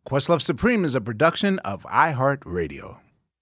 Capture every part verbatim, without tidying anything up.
Questlove Supreme is a production of iHeartRadio.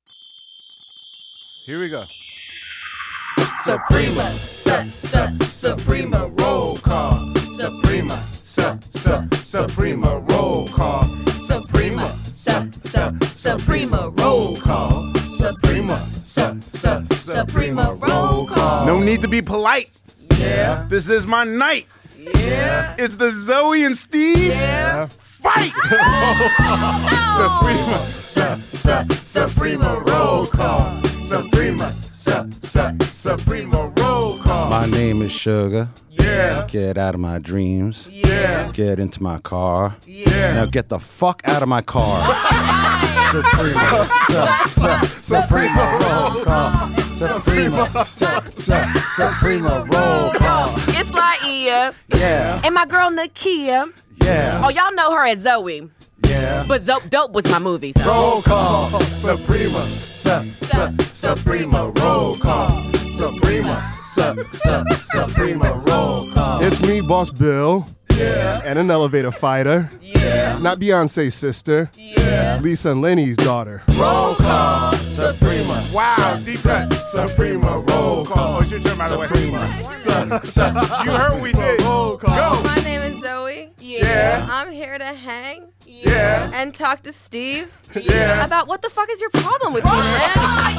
Here we go. Suprema, su, su, Suprema roll call. Suprema, su, su, Suprema roll call. Suprema, su, su, Suprema roll call. Suprema, su, su, Suprema roll call. No need to be polite. Yeah. This is my night. Yeah. It's the Zoe and Steve Yeah. fight. Suprema, Su, su, Suprema roll call. Suprema, su, su, Suprema roll call. My name is Sugar. Yeah. Get out of my dreams. Yeah. Get into my car. Yeah. Now get the fuck out of my car. Suprema, su, su, Suprema roll call. Suprema, su, su, Suprema roll call. It's Laia. Yeah, And my girl Nakia. yeah, Oh, y'all know her as Zoe. yeah. But Zo- Dope was my movie. So. Roll call. Suprema, su, su, Suprema roll call. Suprema, su, su, Suprema roll call. It's me, Boss Bill, Yeah. and an elevator fighter. Yeah. Not Beyonce's sister, Yeah. Lisa and Lenny's daughter. Roll call. Suprema. Wow, Su, deep su, cut. Suprema roll call. Oh, it's your turn, by the way. Suprema. Su, su, You heard what we did. Roll call. Go. My name is Zoe. Yeah. I'm here to hang Yeah. and talk to Steve Yeah. about what the fuck is your problem with me, man?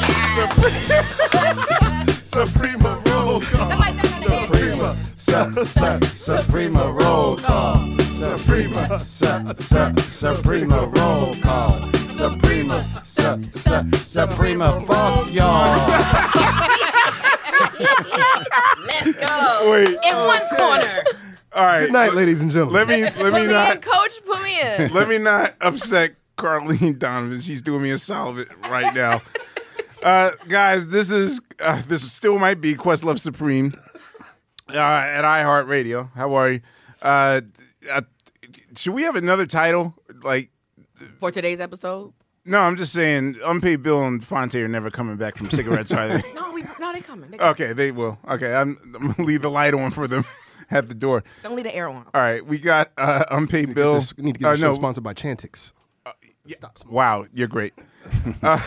Suprema roll call. Suprema. Su, su, Suprema roll call. Suprema. Su, su, Suprema roll call. Suprema. Su, su, Suprema fuck y'all. Let's go. Wait. In one corner. All right. Good night, ladies and gentlemen. Let me let Put me me in, not coach. Put me in. let me not upset Carlene Donovan. She's doing me a solid right now. Uh, guys, this is uh, this still might be Questlove Supreme uh, at iHeartRadio. How are you? Uh, uh, should we have another title? Like, For today's episode. no, I'm just saying, Unpaid Bill and Fonte are never coming back from cigarettes, are they? No, we no, they coming. They coming. Okay, they will. Okay, I'm, I'm gonna leave the light on for them at the door. Don't leave the air on. All right, we got uh, Unpaid Bill. This, we need to get uh, the show no, sponsored by Chantix. Stop smoking. Wow, you're great. uh,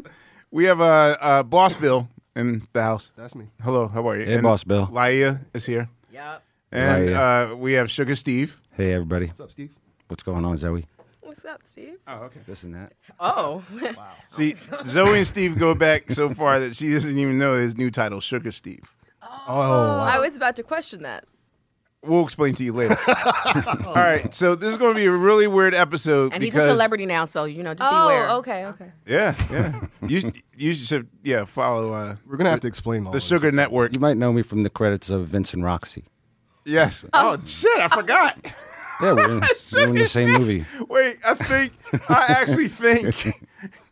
we have uh, uh, Boss Bill in the house. That's me. Hello, how are you? Hey, Boss Bill. Laia is here. Yep. And Laia. uh, we have Sugar Steve. Hey, everybody. What's up, Steve? What's going on, Zoe? What's up, Steve? Oh, okay. This and that. Oh. See, Zoe and Steve go back so far that she doesn't even know his new title, Sugar Steve. Oh, I was about to question that. We'll explain to you later. All right, so this is going to be a really weird episode And he's because a celebrity now, so you know, just Oh, beware. okay, okay. yeah, yeah. You you should yeah follow uh, we're going to have to explain all the this. Sugar Network. You might know me from the credits of Vince and Roxy. Yes. Oh shit, I forgot. Yeah, we're in, we're in the same movie. Wait, I think I actually think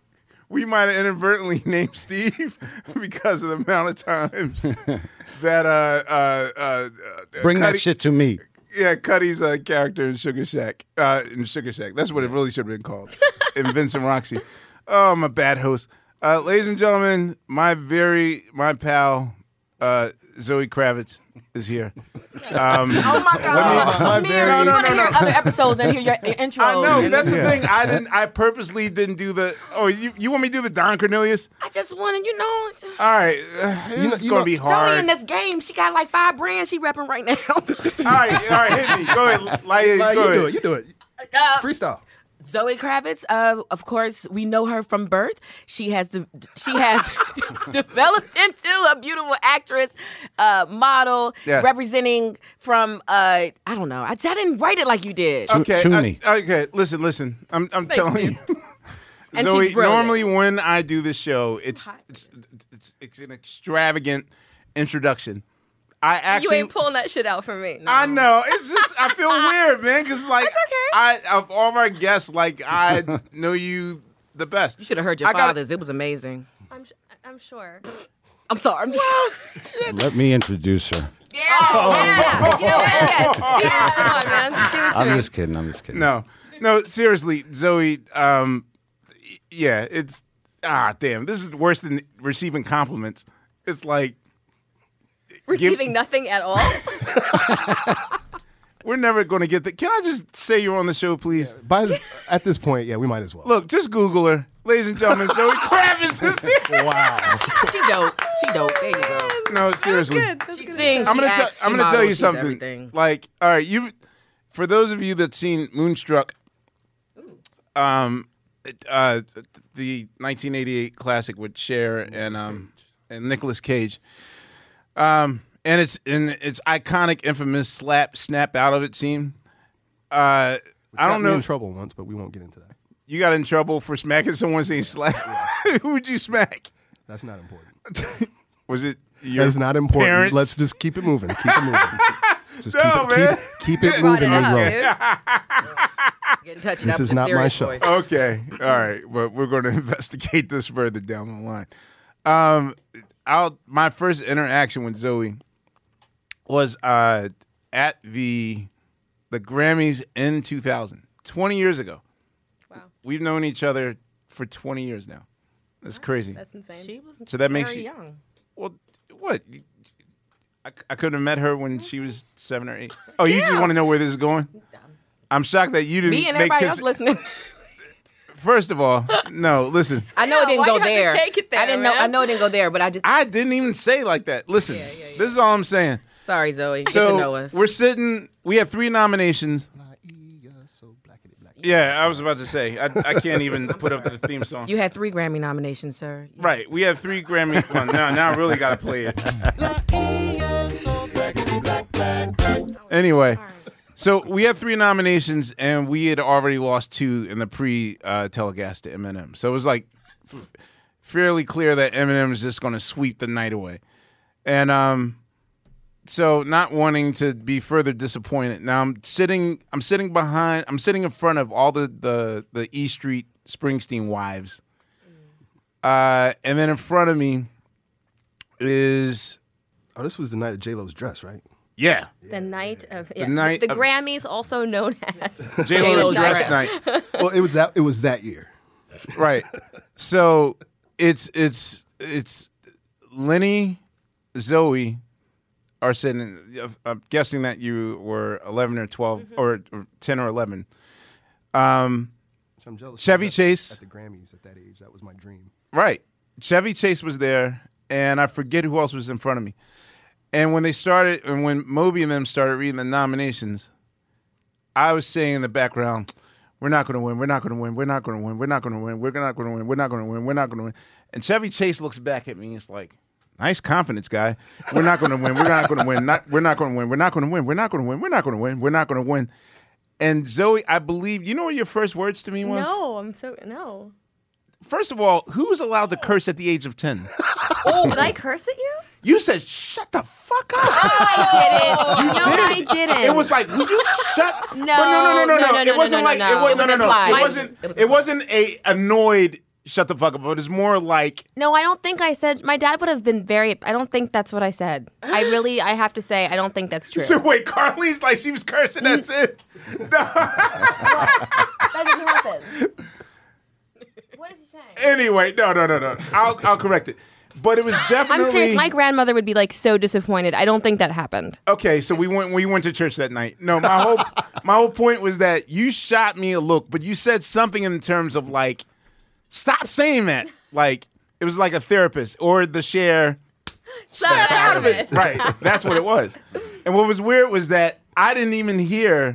we might have inadvertently named Steve because of the amount of times that uh uh uh Bring Cuddy, that shit to me. Yeah, Cuddy's uh, character in Sugar Shack. Uh, in Sugar Shack. That's what it really should have been called. In Vince and Roxy. Oh, I'm a bad host. Uh, ladies and gentlemen, my very my pal uh, Zoe Kravitz is here. Um, Oh my God. my Man, very- I No, want no, to no, hear no. other episodes and hear your your intro. I know that's the Yeah. thing. I didn't. I purposely didn't do the. Oh, you you want me to do the Don Cornelius? I just wanted, you know, All right, uh, this know- is you gonna know- be Zoe hard. in this game, she got like five brands she repping right now. all right, all right, hit me. Go ahead, Laia, Like, go you ahead. do it. You do it. Uh, Freestyle. Zoe Kravitz, uh, of course, we know her from birth. She has de- she has developed into a beautiful actress, uh, model, Yes. representing from uh, I don't know. I, I didn't write it like you did. Tu- Okay, Tooney. I- okay. Listen, listen. I'm I'm Thanks, telling dude. you. And Zoe, she's brilliant. normally when I do this show, it's hot. it's, it's it's an extravagant introduction. I You actually ain't pulling that shit out for me. I know. It's just I feel weird, man, because like That's okay. I of all of our guests, like I know you the best. You should have heard your I gotta- father's. It was amazing. I'm, sh- I'm sure. I'm sorry. I'm just. Let me introduce her. Yeah. Yeah, you know what? Yes. Yeah, come on, man. Give it to I'm me. just kidding. I'm just kidding. No, no, seriously, Zoe. Um, y- yeah, it's ah, damn. This is worse than receiving compliments. It's like Receiving nothing at all. we're never going to get the. Can I just say you're on the show, please? By the, at this point, yeah, we might as well. Look, just Google her, ladies and gentlemen. Zoe Kravitz is here. Wow. She dope. She dope. There you go. No, seriously. She sings. I'm she gonna tell. acts, I'm she gonna tell models, you she's something. everything. Like, all right, you. For those of you that seen Moonstruck, um, uh, the nineteen eighty-eight classic with Cher and um and Nicolas Cage, um, and it's in its iconic, infamous slap, snap out of it scene. Uh, I don't Got me know. in trouble once, but we won't get into that. You got in trouble for smacking someone saying slap. Who would you smack? That's not important. Was it your That's not important. parents? Let's just keep it moving. Keep it moving. Just No, keep, it, man. keep, keep it Brought moving, it up, Monroe. dude. Getting touchy This up is the not my serious show. voice. Okay, all right, but we're going to investigate this further down the line. Um, I'll, my first interaction with Zoe was uh, at the the Grammys in two thousand, twenty years ago. Wow. We've known each other for twenty years now. That's crazy. That's insane. She was So that very makes you- young. Well, what? I, I could have met her when she was seven or eight. Oh, you just want to know where this is going? I'm shocked that you didn't Me and make everybody cons- else listening. First of all, no, listen. I know Yeah, it didn't why go you have to there. take it there, I didn't know. man? I know it didn't go there, but I just. I didn't even say like that. Listen, this is all I'm saying. Sorry, Zoe. Get to know So us. we're sitting. We have three nominations. So blackity black. Yeah, I was about to say. I, I can't even put up the theme song. You had three Grammy nominations, sir. Right. We have three Grammy. Well, now, now I really got to play it. Anyway, so we had three nominations, and we had already lost two in the pre-telecast to Eminem. So it was like f- fairly clear that Eminem was just going to sweep the night away. And um, so not wanting to be further disappointed, now I'm sitting. I'm sitting behind. I'm sitting in front of all the the the E Street Springsteen wives, uh, and then in front of me is Oh, this was the night of J Lo's dress, right? yeah. The night of yeah. night the of- Grammys, also known as J Lo's J-Lo's dress dress. night. Well, it was that. It was that year. Right. So it's it's it's Lenny, Zoe are sitting. I'm guessing that you were eleven or twelve or, or ten or eleven. Um, Which I'm jealous. Chevy At- Chase. at the Grammys at that age. That was my dream. Right. Chevy Chase was there, and I forget who else was in front of me. And when they started, and when Moby and them started reading the nominations, I was saying in the background, "We're not going to win. We're not going to win. We're not going to win. We're not going to win. We're not going to win. We're not going to win. We're not going to win." And Chevy Chase looks back at me and it's like, "Nice confidence, guy. We're not going to win. We're not going to win. Not. We're not going to win. We're not going to win. We're not going to win. We're not going to win. We're not going to win." And Zoe, I believe, you know what your first words to me was? No, I'm so no. First of all, who's allowed to curse at the age of ten? Oh, did I curse at you? You said, "Shut the fuck up." I didn't. no, I didn't. It was like, will you shut? No, But no, no, no, no, no, no. no, It no, wasn't no, like no, it no. was It no, was no, no. implied. It wasn't. It was It wasn't a annoyed. Shut the fuck up. But it's more like No, I don't think I said. My dad would have been very. I don't think that's what I said. I really, I have to say, I don't think that's true. so. Wait, Carly's like she was cursing. That's it. No. That didn't happen. What is he saying? Anyway, no, no, no, no. I'll I'll correct it. But it was definitely. I'm serious. My grandmother would be like so disappointed. I don't think that happened. Okay, so we went we went to church that night. No, my whole my whole point was that you shot me a look, but you said something in terms of like, stop saying that. Like it was like a therapist or the share. Snap out of it. Right, that's what it was. And what was weird was that I didn't even hear.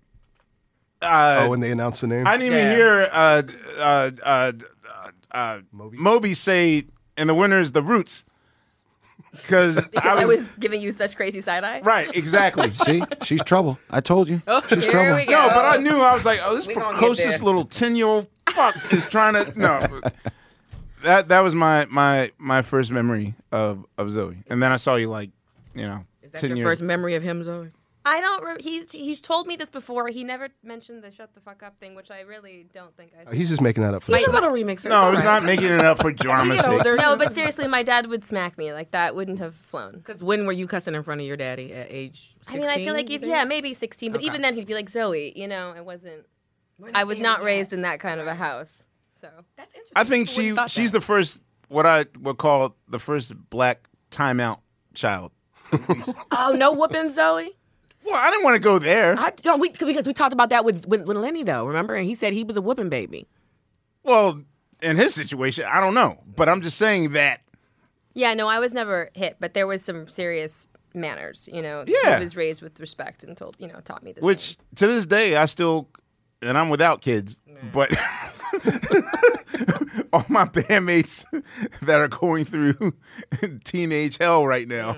Uh, Oh, when they announced the name. I didn't even Yeah. hear uh, uh, uh, uh, Moby? Moby say, "And the winner is the Roots," because Because I was giving you such crazy side eye. right, exactly. See, she's trouble. I told you. She's Here trouble. we go. No, but I knew I was like, oh, this We gonna get precocious there. little ten year old fuck is trying to no. That that was my my my first memory of of Zoe, and then I saw you like, you know, Is that ten your years. first memory of him, Zoe? I don't. Re- he's he's told me this before. He never mentioned the shut the fuck up thing, which I really don't think I. Oh, he's just making that up for the Like a show. little remix. No, I was not making it up for drama's sake. No, but seriously, my dad would smack me. Like that wouldn't have flown. Because when were you cussing in front of your daddy at age sixteen? I mean, I feel like if, yeah, maybe sixteen, but Okay. even then he'd be like Zoe. You know, it wasn't. I was not raised in that kind of a house, so That's interesting. I think she she's the first what I would call the first black timeout child. Oh, no whooping, Zoe? Well, I didn't want to go there. I no, we because we talked about that with with, with Lenny though. Remember, and he said he was a whooping baby. Well, in his situation, I don't know, but I'm just saying that. Yeah, no, I was never hit, but there was some serious manners. You know, Yeah. I was raised with respect and told, you know, taught me this. Which to this day, I still, and I'm without kids, but all my bandmates that are going through teenage hell right now,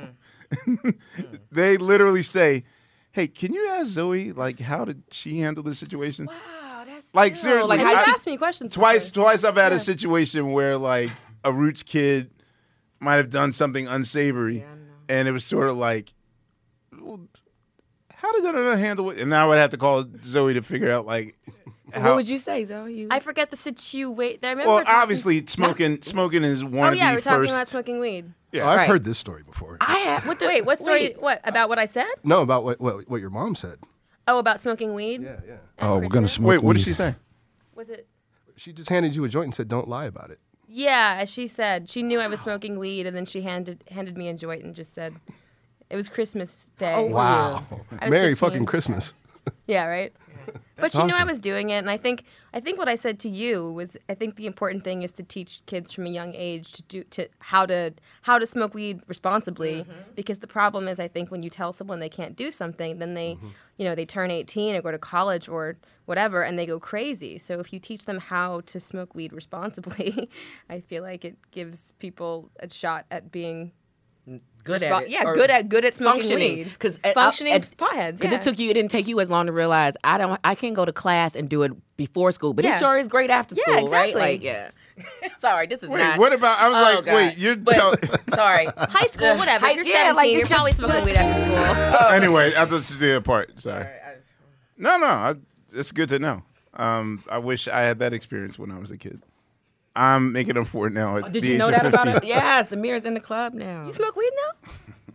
they literally say, "Hey, can you ask Zoe like how did she handle this situation?" Wow, that's Like seriously, Like, I- how you asked me questions twice. before. Twice I've had a situation where like a Roots kid might have done something unsavory, and it was sort of like, well, how did I handle it? And then I would have to call Zoe to figure out like. How, what would you say, Zoe? You, I forget the situation. I remember well, talking- obviously, smoking smoking is one Oh of yeah, the we're talking first. about smoking weed. Yeah. Oh, I've Right. heard this story before. I had what the, Wait, what story? wait. What about what I said? No, about what, what what your mom said. Oh, about smoking weed. Yeah, yeah. Oh, we're gonna Christmas? smoke. Wait, what did weed. she say? Was it? She just handed you a joint and said, "Don't lie about it." Yeah, as she said, she knew I was smoking weed, and then she handed handed me a joint and just said, "It was Christmas Day." Oh, Wow. I was Merry fifteen. fucking Christmas. Yeah, right. But she knew I awesome. was doing it, and I think I think what I said to you was I think the important thing is to teach kids from a young age to do to how to how to smoke weed responsibly. Because the problem is, I think when you tell someone they can't do something, then they you know they turn eighteen or go to college or whatever, and they go crazy. So if you teach them how to smoke weed responsibly, I feel like it gives people a shot at being good respo- at it. yeah Or good at good at smoking functioning weed because functioning at, potheads. Because Yeah. it took you, it didn't take you as long to realize I don't, I can go to class and do it before school, but Yeah. it sure is great after Yeah, school, right? exactly. Like, yeah. Sorry, this is Wait, not. what about? I was Oh, like, God. wait, you're But- tell- sorry. High school, whatever. Hi- If you're yeah, seventeen, like, you're it's probably just- smoking weed after school. anyway, after the other part. Sorry. No, no, I, it's good to know. Um, I wish I had that experience when I was a kid. I'm making up for it now. At Did the you age know of that about fifty. it? Yes, Amir's in the club now. You smoke weed now?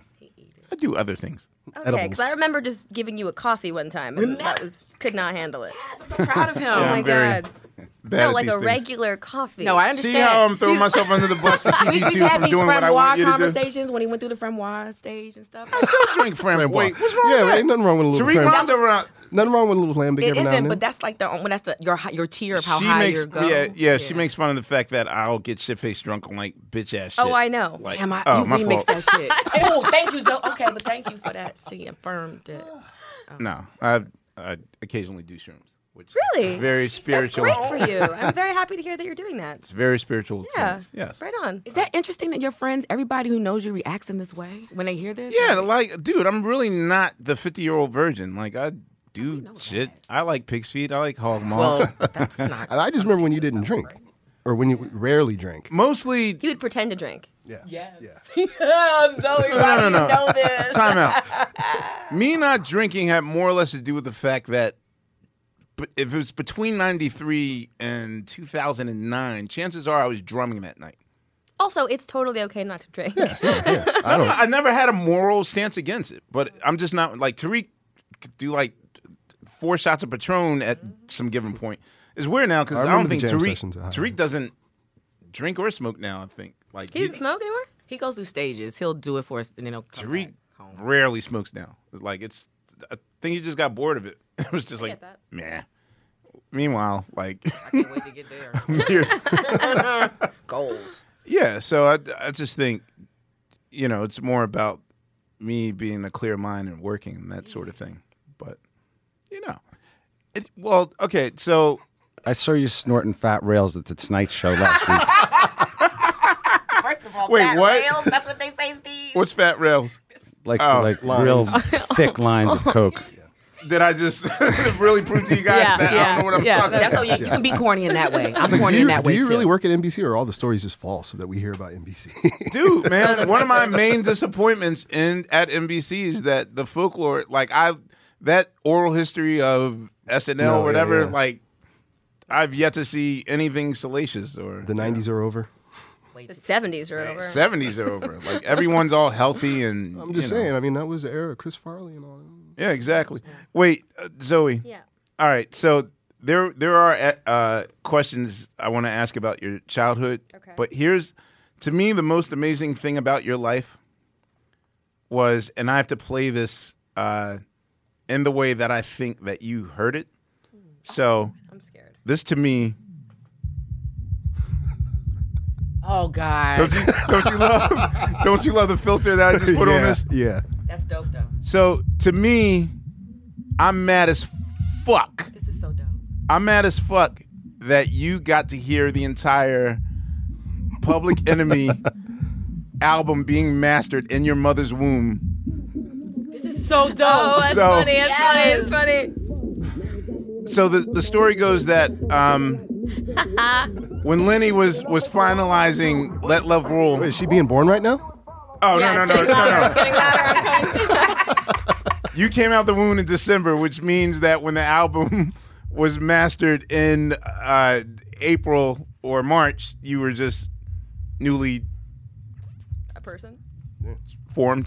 I do other things. Okay, Edibles. because I remember just giving you a coffee one time, and that was could not handle it. I'm so proud of him. Oh my I'm very god! Bad No, at like these a things. regular coffee. No, I understand. See how I'm throwing myself under the bus to keep We, you we've two had from these doing what I Framboise want you to do. conversations when he went through the Framboise stage and stuff. Drink Framboise. Wait, what's wrong Yeah, with ain't nothing wrong with a little Tariq lamb. Ronda around. Nothing wrong with a little lambic It every now isn't, and but then. that's like the when that's the your hi- your tier of how she high makes you're going. yeah, yeah, she makes fun of the fact that I'll get shit faced drunk on like bitch ass shit. Oh, I know. Like, Damn, I, oh, you my remixed fault. that shit. Oh, thank you, Zoe. Okay, but thank you for that. See, affirmed it. No, I, I occasionally do shrooms, which Really? is very That's spiritual. great for you. I'm very happy to hear that you're doing that. It's very spiritual. Yeah. experience. Yes. Right on. Is that interesting that your friends, everybody who knows you, reacts in this way when they hear this? Yeah, Like, like, dude, I'm really not the fifty year old virgin. Like, I do shit. I like pig's feet. I like hog maws. well, that's not. And I just remember when you didn't drink, or when you rarely drank. Mostly, He would pretend to drink. Yeah. Yes. Yeah. oh, Zoe, no, no, no. know this. Time out. Me not drinking had more or less to do with the fact that but if it was between ninety-three and two thousand nine, chances are I was drumming that night. Also, it's totally okay not to drink. Yeah. I don't. I never had a moral stance against it, but I'm just not like Tariq could do like four shots of Patron at some given point. It's weird now because I I, don't remember think the jam Tariq sessions at High Tariq Rock. doesn't drink or smoke now. I think like He doesn't smoke anymore? He goes through stages. He'll do it for us, and then he'll come Tariq back home. rarely smokes now. It's like it's. I think he just got bored of it. It was just I like, get that. meh. Meanwhile, like, I can't wait to get there. years- Goals. yeah. So I, I just think, you know, it's more about me being a clear mind and working and that sort of thing. But, you know, it, well, okay. So I saw you snorting fat rails at the Tonight Show last week. First of all, Wait, fat what? rails, that's what they say, Steve. what's fat rails? Like Oh, like lines. real thick lines of coke. Did I just really prove to you guys Yeah, that I yeah, don't know what I'm yeah. talking That's about? how you, you can be corny in that way. I'm Like, corny do you, in that do way you too. really work at N B C, or are all the stories just false that we hear about N B C? Dude, man, one of my main disappointments in at N B C is that the folklore, like I, that oral history of S N L No, or yeah, whatever, yeah. like I've yet to see anything salacious or The nineties are over. The seventies are over. seventies are over. Like everyone's all healthy and I'm just you know. saying. I mean, that was the era of Chris Farley and all that. Yeah, exactly. Wait, uh, Zoe. Yeah. All right, so there there are uh, questions I want to ask about your childhood. Okay. But here's, to me, the most amazing thing about your life was, and I have to play this uh, in the way that I think that you heard it. So I'm scared. this to me, Oh God, don't you don't you love don't you love the filter that I just put yeah, on this? Yeah. that's dope though. So to me, I'm mad as fuck. This is so dope. I'm mad as fuck that you got to hear the entire Public Enemy album being mastered in your mother's womb. This is so dope. Oh, that's So- funny. That's Yes. funny. It's funny. So the the story goes that um, when Lenny was was finalizing Let Love Rule. Wait, is she being born right now? Oh Yeah, no it's no no getting louder. no It's getting louder. I'm coming. You came out the womb in December, which means that when the album was mastered in uh, April or March, you were just newly A person. formed.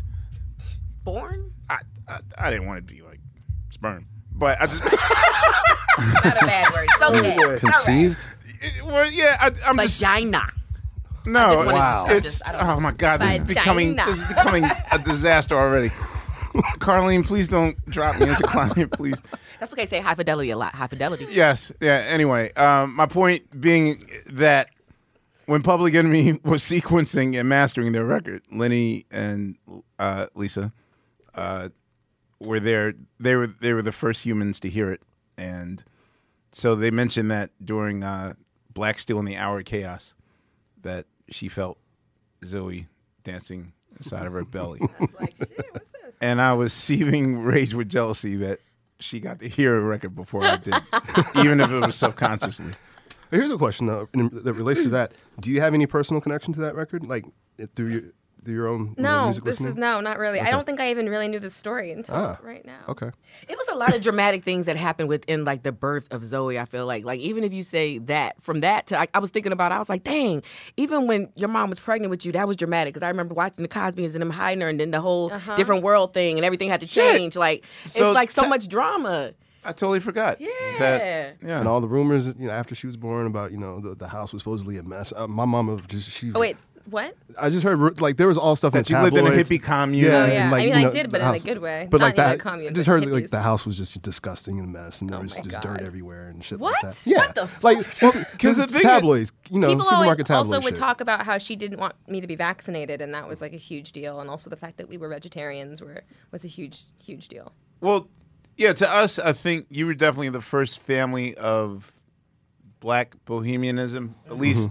Born? I, I I didn't want to be like sperm, but I just Not a bad word. It's okay. Conceived? well yeah I, I'm just Vagina. no just wanted- Wow. I it's just- I don't know. oh my god this is becoming Vagina. this is becoming a disaster already. Carlene, please don't drop me as a client, please. That's okay. Say high fidelity a lot. High fidelity. Yes, yeah. Anyway, um, my point being that when Public Enemy was sequencing and mastering their record, Lenny and uh, Lisa uh, were there. They were they were the first humans to hear it, and so they mentioned that during uh, Black Steel and the Hour of Chaos, that she felt Zoe dancing inside of her belly, It's like, shit, what's this? and I was seething rage with jealousy that she got to hear a record before I did, even if it was subconsciously. Here's a question though in- that relates to that. Do you have any personal connection to that record, like it- through your through your own you know, No, music this listening? is no, not really. I don't think I even really knew the story until Ah, right now. Okay. It was a lot of dramatic things that happened within like the birth of Zoe. I feel like, like even if you say that, from that to I, I was thinking about, it, I was like, dang, even when your mom was pregnant with you, that was dramatic. Because I remember watching the Cosby's and them hiding her, and then the whole different world thing, and everything had to change. Like So it's like so te- much drama. I totally forgot. Yeah. That, yeah. And all the rumors, you know, after she was born about, you know, the, the house was supposedly a mess. Uh, my mama was just she. Oh wait, what? I just heard ru- like there was all stuff in That the you lived in a tabloids. hippie commune. Yeah, Oh, and, yeah. like, I mean, you I know, did, the but in a house- good way. But Not like in a that, commune, I just but heard like hippies. the house was just disgusting and a mess, and there Oh was my just God. dirt everywhere and shit What? like that. Yeah, What the fuck? like Because because the it's thing is- tabloids, you know, People always supermarket tabloid also would shit. talk about how she didn't want me to be vaccinated, and that was like a huge deal. And also the fact that we were vegetarians were was a huge, huge deal. Well, yeah, to us, I think you were definitely the first family of black bohemianism. At least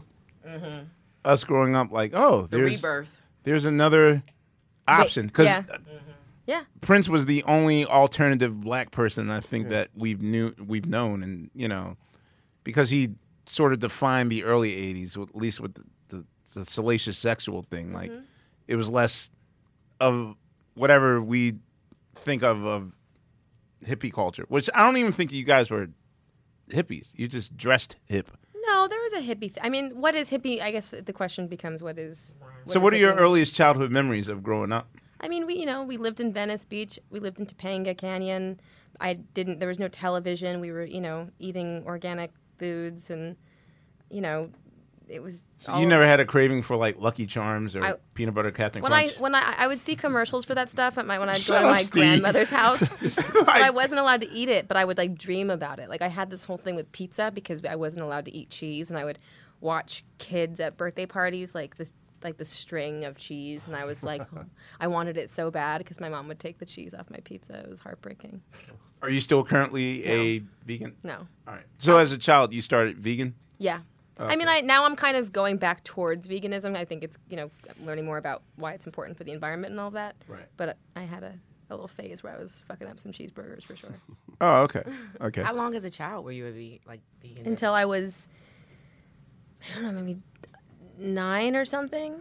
us growing up, like, oh, The there's rebirth. there's another option. Because yeah. Yeah. Prince was the only alternative black person I think that we've knew we've known, and you know, because he sort of defined the early eighties, at least with the, the, the salacious sexual thing. Like, it was less of whatever we think of of hippie culture, which I don't even think you guys were hippies. You just dressed hip. No, there was a hippie. Th- I mean, what is hippie? I guess the question becomes, what is? So, is what are your hippie? earliest childhood memories of growing up? I mean, we you know we lived in Venice Beach. We lived in Topanga Canyon. I didn't. There was no television. We were you know eating organic foods, and you know it was. So all- you never had a craving for like Lucky Charms or I- peanut butter Captain When Crunch? I when I I would see commercials for that stuff at my when I'd Shut go to up, my Steve. grandmother's house. But I wasn't allowed to eat it, but I would like dream about it. Like I had this whole thing with pizza because I wasn't allowed to eat cheese, and I would watch kids at birthday parties like this like the string of cheese, and I was like, oh, I wanted it so bad because my mom would take the cheese off my pizza. It was heartbreaking. Are you still currently a vegan? No. All right. So as a child, you started vegan? Yeah. I mean, I now I'm kind of going back towards veganism. I think it's you know learning more about why it's important for the environment and all that. Right. But I had a, a little phase where I was fucking up some cheeseburgers for sure. Oh, okay. Okay. How long as a child were you a ve- like vegan? Until I was, I don't know, maybe nine or something.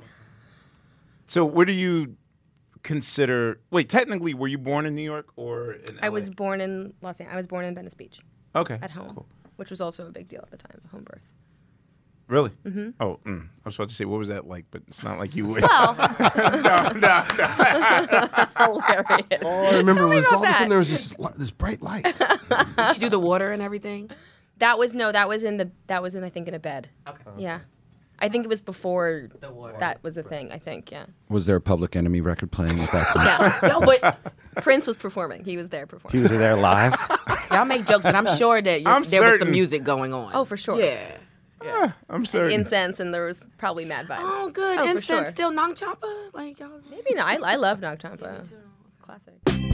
So where do you consider? Wait, technically, were you born in New York or in L A? I was born in Los Angeles. I was born in Venice Beach okay at home, Cool. which was also a big deal at the time, home birth. Really? Mm-hmm. Oh, mm. I was about to say, what was that like? But it's not like you would. Well, no, no, no. hilarious. All I remember was about all of a sudden that. there was this li- this bright light. Did you do the water and everything? That was no, that was in the that was in I think in a bed. Okay. Yeah. I think it was before The war. that was a thing. I think, yeah. Was there a Public Enemy record playing at that point? Yeah. No, but Prince was performing. He was there performing. He was there live. Y'all make jokes, but I'm sure that you're, I'm there was certain. some music going on. Oh, for sure. Yeah. I'm sorry. Incense, and there was probably mad vibes. Oh, good. Oh, for Incense, sure. still Nong Champa? Like, y'all. Maybe not. I, I love Nag Champa. Classic.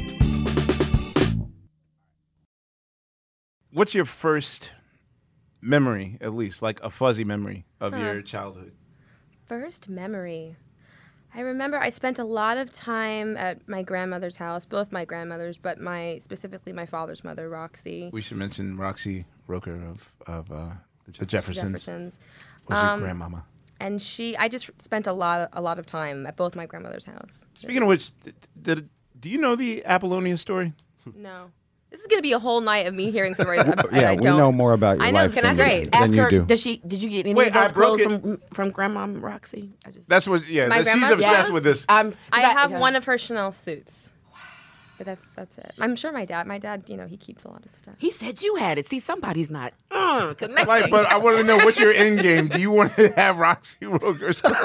What's your first memory, at least, like a fuzzy memory of your childhood? First memory. I remember I spent a lot of time at my grandmother's house, both my grandmothers, but my specifically my father's mother, Roxy. We should mention Roxy Roker of, of uh, the Jeffersons. Jeffersons. Was your grandmama. And she, I just spent a lot, a lot of time at both my grandmother's house. Speaking of which, did, did, do you know the Apollonia story? No, this is gonna be a whole night of me hearing stories. and Yeah, I we don't. know more about your I know, life can I than, great. than Ask you her, do. does she, did you get any Wait, of those I broke clothes it. from, from Grandma Roxy? I just, That's what, yeah, My that, she's grandma's obsessed house? with this. I'm, I have yeah. one of her Chanel suits. But that's that's it. I'm sure my dad, my dad, you know, he keeps a lot of stuff. He said you had it. See, somebody's not uh, connecting. Like, but I want to know what's your end game. Do you want to have Roxy Roker's clothes?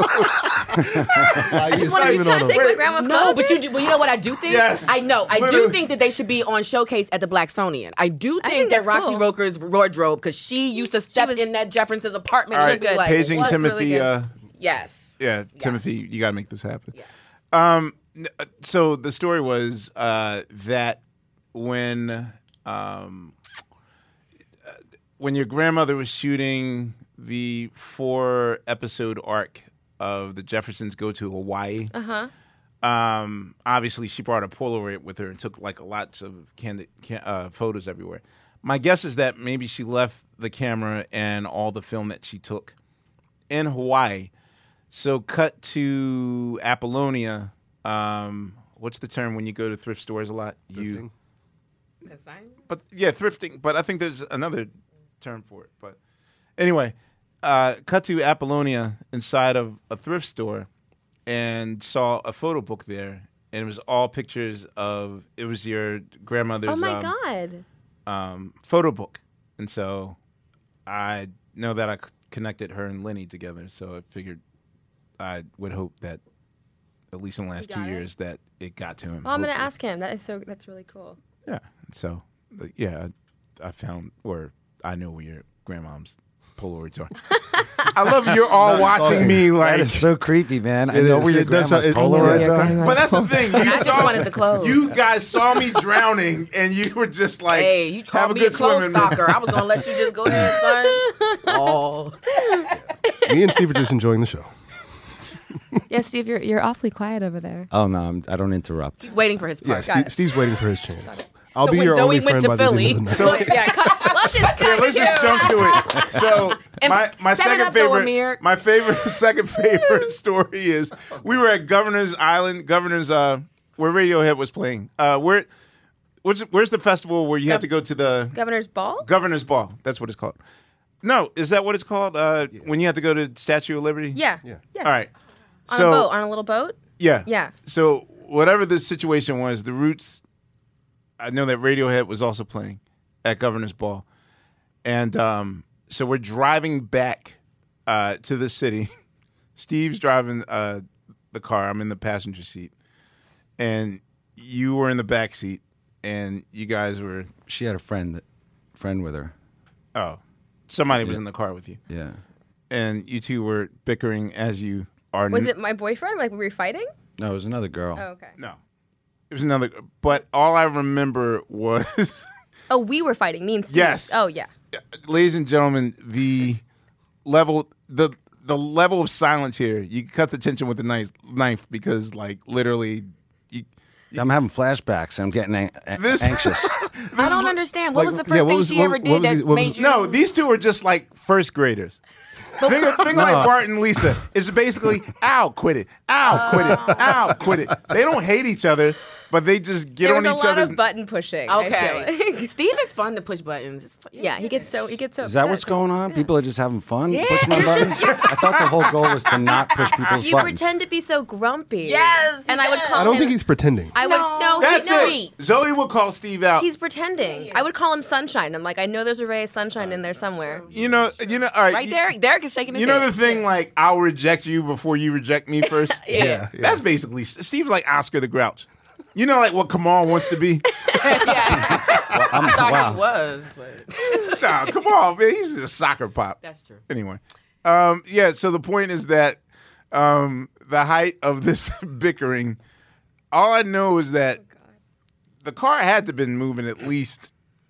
Why are you What are you saving trying on to take them? my grandma's No, clothes? but you, do, well, you know what I do think? Yes. I know. I Literally. do think that they should be on showcase at the Blacksonian. I do I think, think that that's Roxy cool. Roker's wardrobe, because she used to step was- in that Jefferson's apartment. All She'd right, be like, paging what? Timothy. really good. uh, Yes. yeah, Timothy, you got to make this happen. Yes. Um, n- uh, so the story was uh, that when um, uh, when your grandmother was shooting the four episode arc of the Jeffersons Go to Hawaii. Uh-huh. Um, obviously, she brought a Polaroid with her and took like lots of candid can, uh, photos everywhere. My guess is that maybe she left the camera and all the film that she took in Hawaii. So, cut to Apollonia. Um, what's the term when you go to thrift stores a lot? You, but yeah, thrifting. But I think there's another term for it. But anyway, uh, cut to Apollonia inside of a thrift store, and saw a photo book there, and it was all pictures of. It was your grandmother's. Oh my um, God. um, photo book, and so I know that I c- connected her and Lenny together. So I figured I would hope that at least in the last two got it? years that it got to him. Well, I'm gonna hopefully. ask him. That is so. That's really cool. Yeah. So uh, yeah, I, I found or I know where your grandmom's Polaroids are. I love you're all watching me That like. is so creepy, man. I It know is. where your It does grandma's sound- it- Polaroids Yeah, are. grandma- But that's the thing. You I just saw, wanted the clothes. You guys saw me drowning, and you were just like, Hey, you have called a me good a clothes swim in. stalker. I was going to let you just go ahead, son. Oh. Me and Steve are just enjoying the show. Yeah, Steve, you're you're awfully quiet over there. Oh no, I'm, I don't interrupt. He's waiting for his Yeah, part. Steve, Steve's waiting for his chance. I'll So be when your Zoe only went friend to by the Philly, end of the night. So- look, yeah, cut, let's just Here, let's just jump to it. So And my my set it second up, though, favorite Amir. my favorite second favorite story is we were at Governor's Island, Governor's uh where Radiohead was playing. Uh where where's where's the festival where you have to go to the Governor's Ball? Governor's Ball? That's what it's called. No, is that what it's called? Uh when you have to go to Statue of Liberty? Yeah. Yeah. Yes. All right. On so a boat, on a little boat? yeah. Yeah. So whatever the situation was, the Roots, I know that Radiohead was also playing at Governor's Ball. And um, so we're driving back uh, to the city. Steve's driving uh, the car. I'm in the passenger seat. And you were in the back seat. And you guys were, She had a friend, that, friend with her. oh, somebody was Yeah. in the car with you. Yeah. And you two were bickering as you are. Was n- it my boyfriend? Like, were we fighting? No, it was another girl. Oh, okay. No. It was another, but all I remember was... Oh, we were fighting. Me and Steve. Yes. Oh, yeah. Ladies and gentlemen, the level the the level of silence here. You can cut the tension with a knife, knife because, like, literally, you, I'm having flashbacks. I'm getting an- a- This- anxious. I don't understand. What Like, was the first yeah, what thing was- she what- ever what did was that it- what was- made you? no. These two are just like first graders. Think, of- think like Bart and Lisa. It's basically, ow, quit it. Ow, quit it. Ow, quit it. They don't hate each other. but they just get There on was a each lot other's. of button pushing. I Okay. feel like. Steve is fun to push buttons. It's fun. Yeah, he gets so he gets so. Is that upset. what's going on? People are just having fun Yeah. pushing on You're buttons? just- I thought the whole goal was to not push people's You buttons. pretend to be so grumpy. Yes, and I would yes. call I don't him. think he's pretending. I would No. no. That's he, no, it. Zoe will call Steve out. He's pretending. I would call him Sunshine. I'm like, I know there's a ray of sunshine in there somewhere. you know, you know. All right, Right, you- Derek? Derek is shaking his You know head. the thing, like I'll reject you before you reject me first. Yeah. Yeah. That's basically Steve's like Oscar the Grouch. You know, like what Kamal wants to be. yeah. I'm, I thought wow. he was, but Nah, come on, man. He's a soccer pop. that's true. Anyway, um, yeah. So the point is that um, the height of this bickering. All I know is that the car had to have been moving at least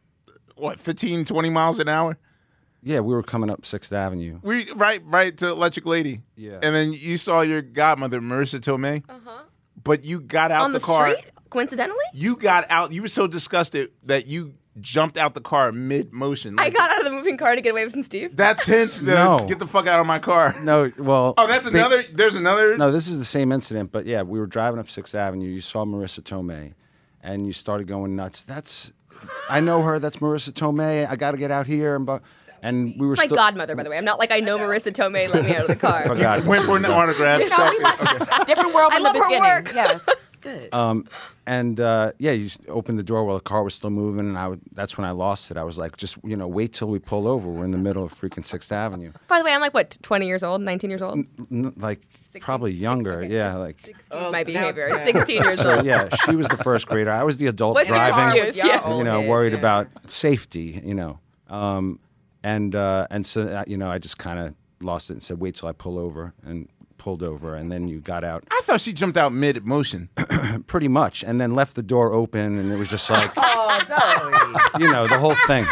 what fifteen, twenty miles an hour. Yeah, we were coming up sixth Avenue. We right, right to Electric Lady. Yeah. And then you saw your godmother, Marissa Tomei. Uh huh. But you got out On the, car. street, coincidentally, You got out. You were so disgusted that you jumped out the car mid motion. I got out of the moving car to get away from Steve. That's hints. To No. Get the fuck out of my car. No, well. Oh, that's they- another. There's another. No, this is the same incident, but yeah, we were driving up sixth Avenue. You saw Marissa Tomei, and you started going nuts. That's, I know her. That's Marissa Tomei. I got to get out here. And, bu- and we were My still. godmother, by the way. I'm not like I know Marissa Tomei. Let me out of the car. Forgot. Went for an autograph. No, selfie. we like different world I from love the her beginning. work. Yes, it's good. Um, and uh, yeah, you s- opened the door while the car was still moving, and I would, that's when I lost it. I was like, just you know, wait till we pull over. We're in the middle of freaking Sixth Avenue, By the way, I'm like what, twenty years old, nineteen years old. N- like probably younger. okay. Yeah, like. Excuse Oh, my now- behavior. sixteen years So old. yeah, she was the first grader. I was the adult What's your driving. excuse? Yeah. You know, worried about safety. You know, um, and uh, and so uh, you know, I just kind of lost it and said, wait till I pull over, and pulled over, and then you got out I thought she jumped out mid motion. pretty much, and then left the door open, and it was just like, Oh, Zoe. you know, the whole thing.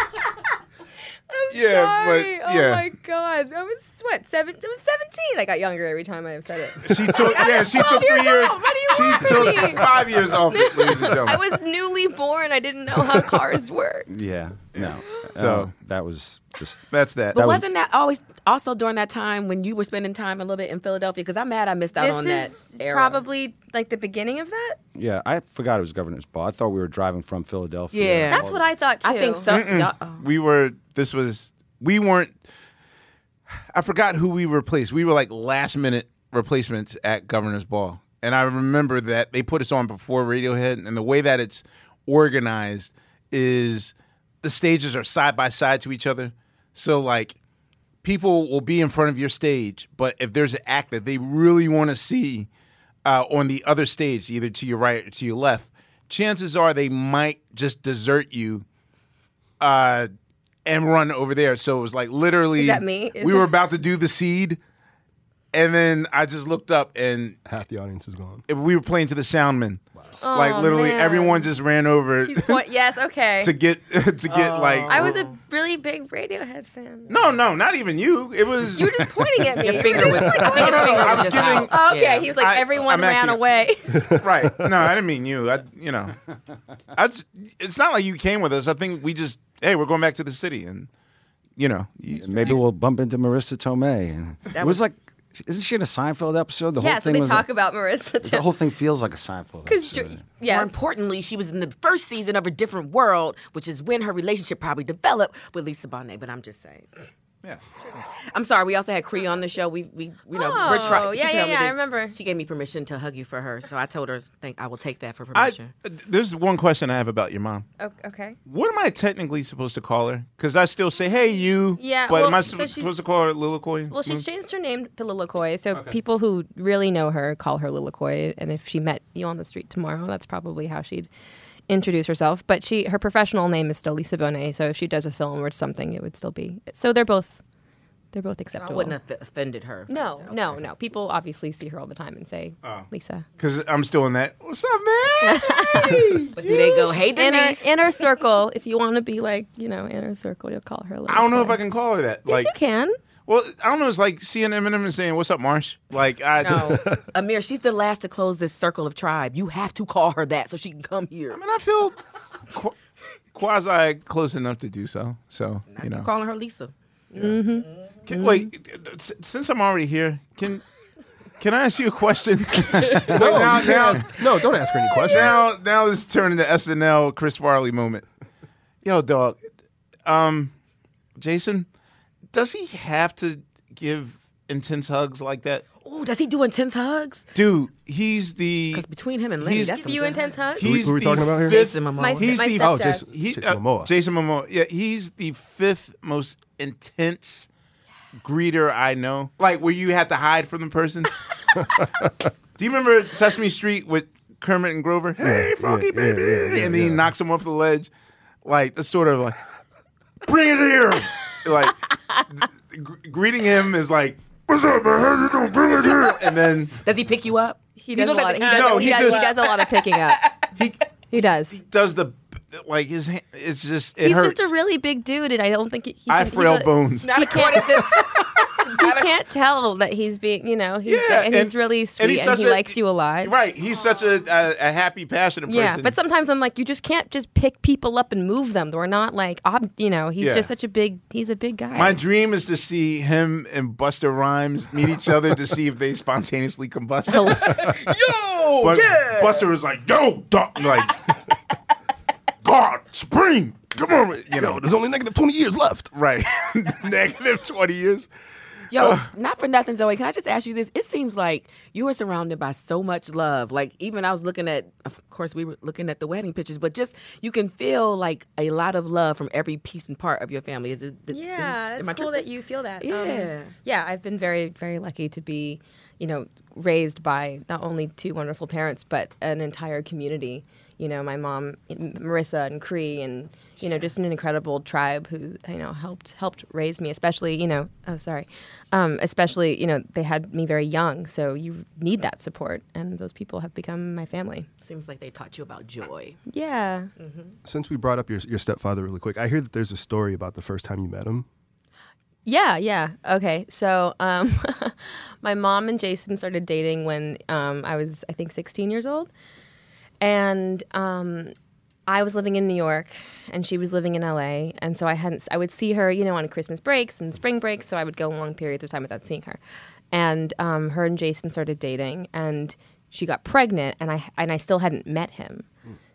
Yeah, but Sorry. Oh yeah. my god. I was what, seven I was seventeen. I got younger every time I said it. She took. Yeah, she took twelve three years years. old. What do you She want took from me? five years off it, ladies and gentlemen. I was newly born. I didn't know how cars worked. Yeah, no. So- Uh, that was just. That's that. But That was- wasn't that always also during that time when you were spending time a little bit in Philadelphia? Because I'm mad I missed out This on is that era. probably like the beginning of that. Yeah, I forgot it was Governor's Ball. I thought we were driving from Philadelphia. Yeah. That's what I thought too. I think so. y'all- oh. we were. This was. We weren't. I forgot who we replaced. We were like last minute replacements at Governor's Ball, and I remember that they put us on before Radiohead, and the way that it's organized is the stages are side by side to each other. So like people will be in front of your stage, but if there's an act that they really want to see uh, on the other stage, either to your right or to your left, chances are they might just desert you uh, and run over there. So it was like literally, Is that me? Is we it- were about to do the seed, and then I just looked up and Half the audience is gone. we were playing to the soundman. Like Oh, literally, man. everyone just ran over He's point- yes, okay. to get to get like. I was a really big Radiohead fan. no, no, not even you. It was You were just pointing at me. Your finger was. I think his no, no, finger I was was just giving- out. Oh, okay, Yeah. he was like, I- everyone I'm ran actually- away. right. No, I didn't mean you. I, you know, I just, it's not like you came with us. I think we just, hey, we're going back to the city, and you know, you, Maybe we'll bump into Marissa Tomei. And it was, like, isn't she in a Seinfeld episode? The yeah, whole so thing they was talk like- about Marissa the too. whole thing feels like a Seinfeld Because episode. yes, More importantly, she was in the first season of A Different World, which is when her relationship probably developed with Lisa Bonet. But I'm just saying. yeah. I'm sorry. We also had Cree on the show. We, we, you know, Oh, we're trying. yeah, yeah, yeah, I remember. She gave me permission to hug you for her, so I told her, "Think I will take that for I, permission." there's one question I have about your mom. O- okay. What am I technically supposed to call her? Because I still say, hey, you. Yeah, But well, am I so sup- she's- supposed to call her Lilikoi? Well, she's changed her name to Lilikoi, so people who really know her call her Lilikoi. And if she met you on the street tomorrow, that's probably how she'd introduce herself. But she, her professional name is still Lisa Bonet. So if she does a film or something, it would still be. So they're both, they're both I acceptable. wouldn't have offended her. No, no, no. People obviously see her all the time and say, Lisa. Because I'm still in that. What's up, man? Hey, But do they go, "Hey, Inner, Denise"? inner circle. If you want to be like, you know, inner circle, you'll call her Lilikoi. I don't know if I can call her that. Yes, Like, you can. well, I don't know. It's like seeing Eminem and saying, "What's up, Marsh?" Like, I. No, Amir, she's the last to close this circle of tribe. You have to call her that so she can come here. I mean, I feel qu- quasi close enough to do so. So you know. Calling her Lisa. Can, wait, s- since I'm already here, can Can I ask you a question? No, now, you can't now, ask- no, don't ask her any questions. now, now this turned into S N L Chris Farley moment. Yo, dog. Um, Jason, does he have to give intense hugs like that? Oh, does he do intense hugs? Dude, he's the Because between him and Lenny, He's- that's Give some you good intense hugs? Who we- he's who we the talking about here? fifth- Jason Momoa. My, He's my the- Oh, stepdad. Jason, He, Jason uh, Momoa. Jason Momoa. Yeah, he's the fifth most intense greeter I know. Like where you have to hide from the person. Do you remember Sesame Street with Kermit and Grover? Hey, Yeah, Froggy yeah, baby, yeah, yeah, yeah, and then he yeah. knocks him off the ledge. Like that's sort of like, bring it here. Like g- greeting him is like, what's up, man? How you doing? Bring it here. And then Does he pick you up? He does, a look lot, like he, the does, kind- No, he, he does, just- he does a lot of picking up. he He does. does the like his. hand- It's just it He's hurts. just a really big dude, and I don't think he, he I can, have frail he's a- bones. Not according to. You can't tell that he's being, you know, he's, Yeah, and, and- he's really sweet, and and, he's such he a- likes you a lot. Right, he's such a, a, a happy, passionate person. Yeah, but sometimes I'm like, you just can't just pick people up and move them. We're not like, ob- you know, he's Yeah. just such a big, he's a big guy. My dream is to see him and Buster Rhymes meet each other to see if they spontaneously combust. Yo, But Buster was like, "Yo, dog," like, God, Supreme, come on, you know, Yo, there's only negative twenty years left. right? Negative twenty years. Yo, not for nothing, Zoe. Can I just ask you this? It seems like you were surrounded by so much love. Like even I was looking at, of course, we were looking at the wedding pictures, but just you can feel like a lot of love from every piece and part of your family. Is it? Is yeah, it, it's am I cool tripping? that you feel that. Yeah. Um, yeah, I've been very, very lucky to be, you know, raised by not only two wonderful parents, but an entire community. You know, my mom, Marissa, and Cree, and you know, just an incredible tribe who you know helped helped raise me. Especially, you know, oh sorry, um, especially you know they had me very young, so you need that support, and those people have become my family. Seems like they taught you about joy. Yeah. Since we brought up your your stepfather really quick, I hear that there's a story about the first time you met him. Yeah, yeah. Okay. So um, my mom and Jason started dating when um, I was, I think, sixteen years old. And um, I was living in New York and she was living in L A. And so I hadn't, I would see her, you know, on Christmas breaks and spring breaks. So I would go long periods of time without seeing her. And um, her and Jason started dating and she got pregnant and I, and I still hadn't met him.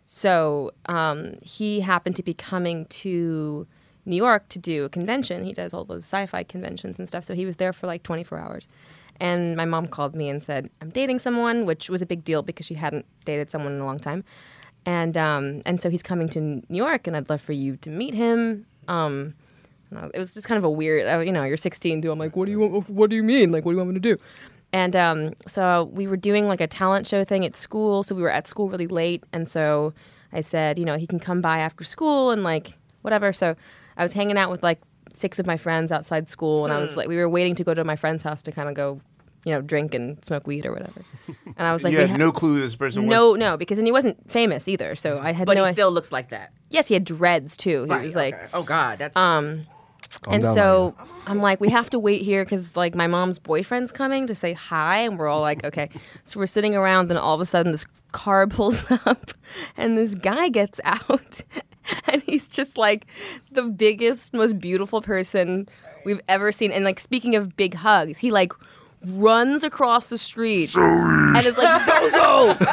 So um, he happened to be coming to New York to do a convention. He does all those sci-fi conventions and stuff. So he was there for like twenty-four hours. And my mom called me and said, I'm dating someone, which was a big deal because she hadn't dated someone in a long time. And um, and so he's coming to New York, and I'd love for you to meet him. Um, it was just kind of a weird, uh, you know, you're sixteen, too. I'm like, what do you want, what do you mean? Like, what do you want me to do? And um, so we were doing like a talent show thing at school. So we were at school really late. And so I said, you know, he can come by after school and like whatever. So I was hanging out with like six of my friends outside school. And I was like, we were waiting to go to my friend's house to kind of go, you know, drink and smoke weed or whatever. And I was like, You we had ha- no clue who this person was. no, no, because and he wasn't famous either. So I had But no he i- still looks like that. yes, he had dreads too. He Right, was like, okay. oh God, that's um, Calm and down, so I'm like, we have to wait here because like my mom's boyfriend's coming to say hi, and we're all like, okay. So we're sitting around, and all of a sudden this car pulls up, and this guy gets out, and he's just like the biggest, most beautiful person we've ever seen. And like speaking of big hugs, he like runs across the street and is like Zozo, and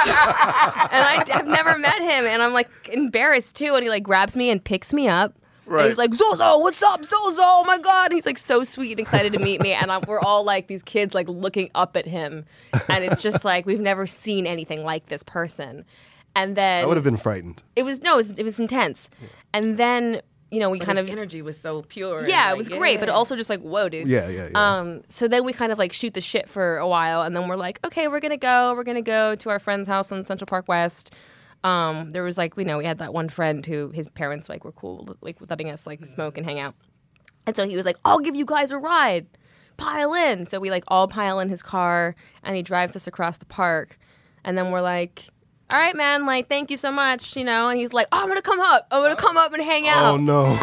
I, I've never met him, and I'm like embarrassed too. And he like grabs me and picks me up. Right. And he's like, Zozo, what's up, Zozo? Oh my God. And he's like so sweet and excited to meet me. And I'm, we're all like these kids like looking up at him. And it's just like, we've never seen anything like this person. And then I would have been frightened. it was, no, it was, it was intense. And then, you know, we but kind his of, energy was so pure. and, yeah, like, it was great, but yeah. also just like, whoa, dude. Yeah, yeah, yeah. Um, so then we kind of like shoot the shit for a while, and then we're like, okay, we're gonna go. We're gonna go to our friend's house in Central Park West. Um, there was like, you know, we had that one friend who his parents like were cool, like letting us like smoke and hang out. And so he was like, I'll give you guys a ride. Pile in. So we like all pile in his car, and he drives us across the park. And then we're like, all right, man, like, thank you so much, you know. And he's like, oh, I'm gonna come up. I'm gonna come up and hang out. Oh no!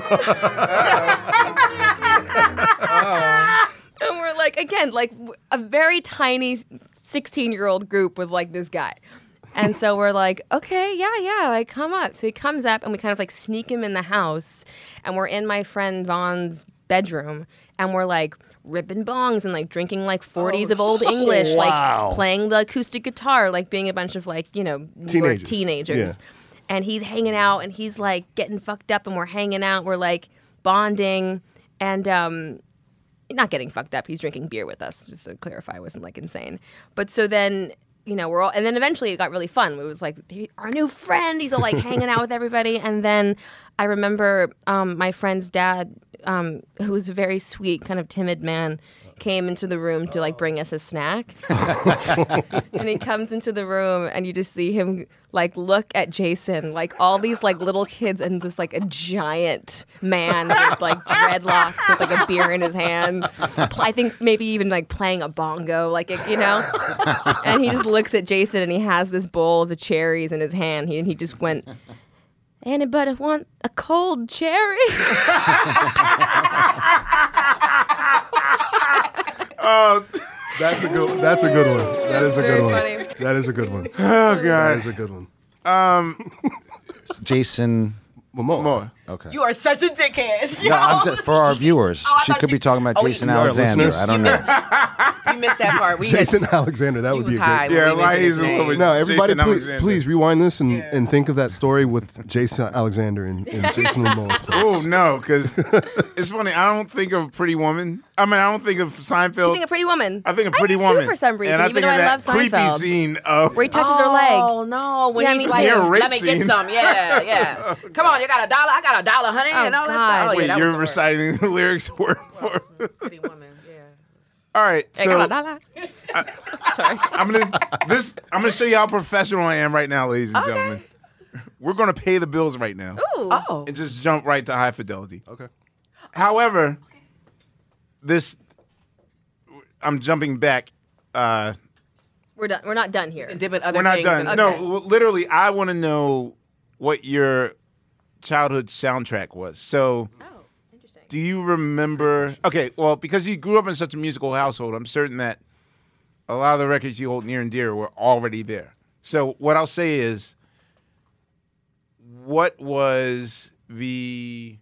And we're like, again, like w- a very tiny sixteen-year-old group with like this guy. And so we're like, okay, yeah, yeah, like come up. So he comes up and we kind of like sneak him in the house, and we're in my friend Vaughn's bedroom, and we're like ripping bongs and like drinking like forties Oh, of old English, wow. like playing the acoustic guitar, like being a bunch of like, you know, we're Teenagers. teenagers. Yeah. And he's hanging out and he's like getting fucked up and we're hanging out, we're like bonding and um not getting fucked up. He's drinking beer with us, just to clarify. I wasn't like insane. But so then, you know, we're all, and then eventually it got really fun. It was like he- our new friend. He's all like hanging out with everybody. And then I remember um, my friend's dad, um, who was a very sweet, kind of timid man, came into the room to like bring us a snack. And he comes into the room and you just see him like look at Jason, like all these like little kids and just like a giant man with like dreadlocks with like a beer in his hand. I think maybe even like playing a bongo, like, it, you know? And he just looks at Jason and he has this bowl of the cherries in his hand. He, and he just went, anybody want a cold cherry? Oh, That's a good. That's a good one. That is a Very good one. funny. That is a good one. oh That God. is a good one. Jason. Well, more. More. Okay. You are such a dickhead. No, I'm just, for our viewers, Oh, I she thought could you- be talking about Oh, wait. Jason You are Alexander. listeners? I don't You know. missed, you missed that part. We Jason Alexander. That he would was be a high. good. Yeah, when we mentioned his Liza name. with- No, everybody, Jason please, Alexander. please rewind this and, and think of that story with Jason Alexander and, and Jason Momoa's place. Oh no, because it's funny. I don't think of Pretty Woman. I mean, I don't think of Seinfeld. You think of Pretty Woman? I think of Pretty I do Woman too for some reason, and I even think though of I that love creepy Seinfeld. scene of Where he touches her leg. Oh no! When Yeah, he's me like, too. Yeah, rape let me scene. get some. Yeah, yeah. Come on, you got a dollar? I got a dollar, honey, Oh, and all that God. stuff. Oh, yeah, Wait, that you're was the worst. reciting the lyrics word for. Pretty Woman. Yeah. All right, I got a so dollar. I'm gonna this. I'm gonna show you how professional I am right now, ladies and Okay. gentlemen. We're gonna pay the bills right now Ooh. Oh. and just jump right to high fidelity. Okay. However, this I'm jumping back. Uh, We're done. We're not done here. And dip in other we're not things done. and- No, okay. l- literally, I want to know what your childhood soundtrack was. So, Oh, interesting. do you remember? Okay, well, because you grew up in such a musical household, I'm certain that a lot of the records you hold near and dear were already there. So, what I'll say is, what was the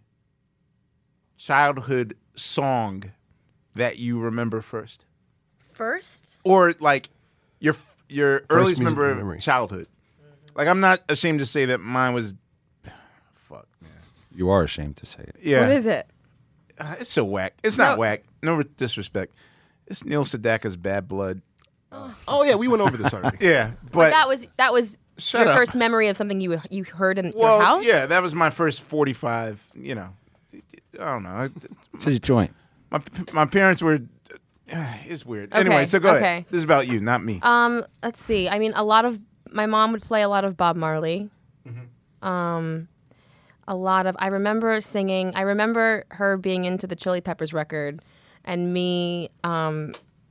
childhood song that you remember first? First, Or like your your earliest musical member memory. of childhood. Like I'm not ashamed to say that mine was. Fuck. Man. You are ashamed to say it. Yeah. what is it? Uh, it's so whack. It's not No. whack. No re- disrespect. It's Neil Sedaka's Bad Blood. Oh yeah, we went over this already. Yeah, but That was that was Shut your up. first memory of something you you heard in well, your house. yeah, that was my first forty-five. You know, I don't know. It's his joint. My my parents were. Uh, it's weird. Okay, Anyway, so go okay. ahead. This is about you, not me. Um, let's see. I mean, a lot of my mom would play a lot of Bob Marley. Mm-hmm. Um, a lot of I remember singing. I remember her being into the Chili Peppers record, and me. Um,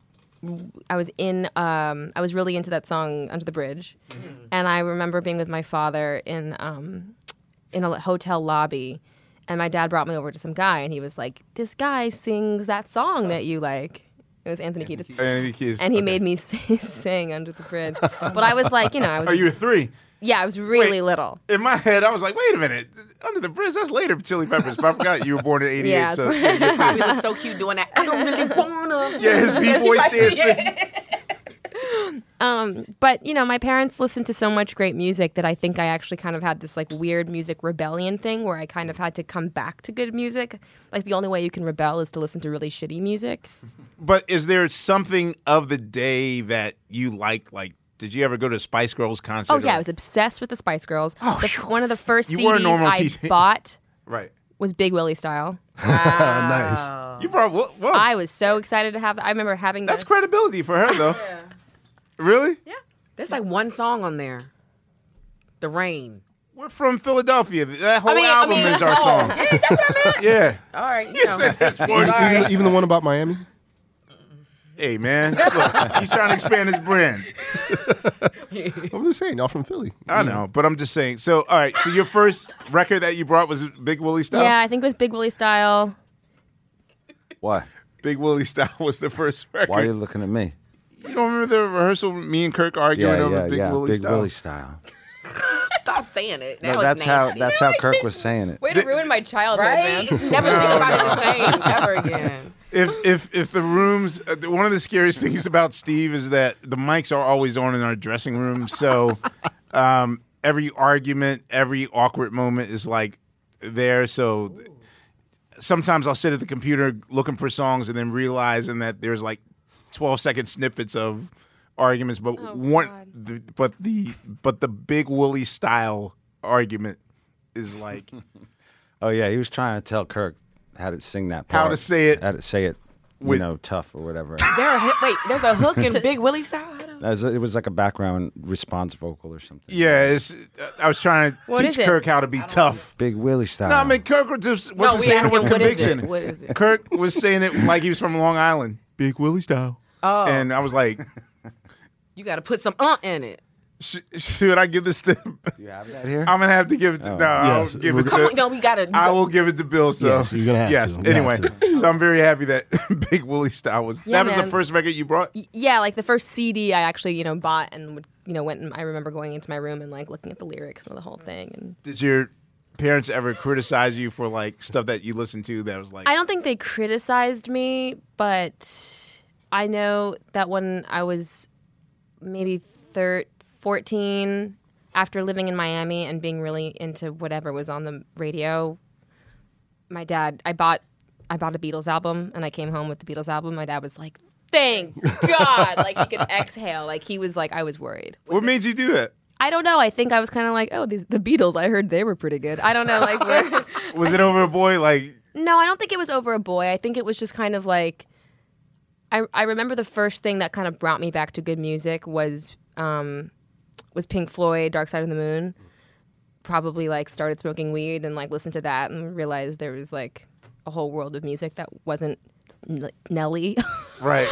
I was in. Um, I was really into that song "Under the Bridge," and I remember being with my father in um, in a hotel lobby, and my dad brought me over to some guy, and he was like, "This guy sings that song that you like." It was Anthony Kiedis. And, he And he made me sing, sing Under the Bridge. But I was like, you know, I was Oh, you were three. yeah, I was really Wait. little. In my head, I was like, wait a minute. Under the Bridge, that's later for Chili Peppers. But I forgot you were born in eighty-eight. Yeah, so it's- yeah, Probably look so cute doing that. I don't really wanna. yeah, his B-boy stance. thing. Um, but you know, my parents listened to so much great music that I think I actually kind of had this like weird music rebellion thing where I kind of had to come back to good music. Like the only way you can rebel is to listen to really shitty music. But is there something of the day that you like? Like, did you ever go to a Spice Girls concert? Oh yeah, or- I was obsessed with the Spice Girls. Oh, The- phew. one of the first You were a C Ds normal I teacher. bought right. was Big Willie Style. Nice. You probably whoa, whoa. I was so excited to have that. I remember having That's the, credibility for her, though. Really? Yeah. There's like one song on there. The Rain. We're from Philadelphia. That whole I mean, I album mean, is our oh, song. Yeah, that's what I meant. Yeah. All right. You You know. said there's more. Even, even the one about Miami. Hey, man. Look, he's trying to expand his brand. I'm just saying, y'all from Philly. I know, but I'm just saying. So, all right. So, your first record that you brought was Big Willie Style? Yeah, I think it was Big Willie Style. Why? Big Willie Style was the first record. Why are you looking at me? You don't remember the rehearsal? Me and Kirk arguing Yeah, over yeah, Big yeah. Willie Big Style. Willie style. Stop saying it. That No, was that's how nasty. that's how Kirk was saying it. Way to ruin my childhood, Right? man. Never think about it the same ever again. If if if the rooms, uh, one of the scariest things about Steve is that the mics are always on in our dressing room. So um, every argument, every awkward moment is like there. So sometimes I'll sit at the computer looking for songs and then realizing that there's like twelve second snippets of arguments, but Oh, one, God. the, but the but the Big Willie style argument is like Oh yeah, he was trying to tell Kirk how to sing that How part. to say it How to say it, you with- know, tough or whatever. Is there a hit? Wait, there's a hook in Big Willie style? I don't- As it was like a background response vocal or something. yeah. It's, I was trying to What teach is it? Kirk how to be tough. Big Willie style. No, I mean Kirk was just wasn't we saying it asking, with what is conviction. it? What is it? Kirk was saying it like he was from Long Island, Big Willie style, Oh, and I was like, you got to put some uh in it. sh- should I give this to? Do you have that here? I'm gonna have to give it to. No, I'll Yes, give we're it Come to. on, no, we got to. I will give it to Bill. So Yes, you're gonna have yes. to. You Anyway, have so I'm very happy that Big Willie style was. Yeah, that was the man. first record you brought. Y- Yeah, like the first C D I actually, you know, bought and would, you know, went and I remember going into my room and like looking at the lyrics and the whole thing. And Did your parents ever criticize you for like stuff that you listened to that was like? I don't think they criticized me, but I know that when I was maybe thir- fourteen, after living in Miami and being really into whatever was on the radio, my dad, I bought, I bought a Beatles album and I came home with the Beatles album. My dad was like, "Thank God!" Like he could exhale. Like he was like, I was worried. What made you do that? I don't know. I think I was kind of like, oh, these the Beatles. I heard they were pretty good. I don't know. Like, where, Was it over a boy? Like, no, I don't think it was over a boy. I think it was just kind of like, I I remember the first thing that kind of brought me back to good music was um, was Pink Floyd, Dark Side of the Moon. Probably like started smoking weed and like listened to that and realized there was like a whole world of music that wasn't n- Nelly. right?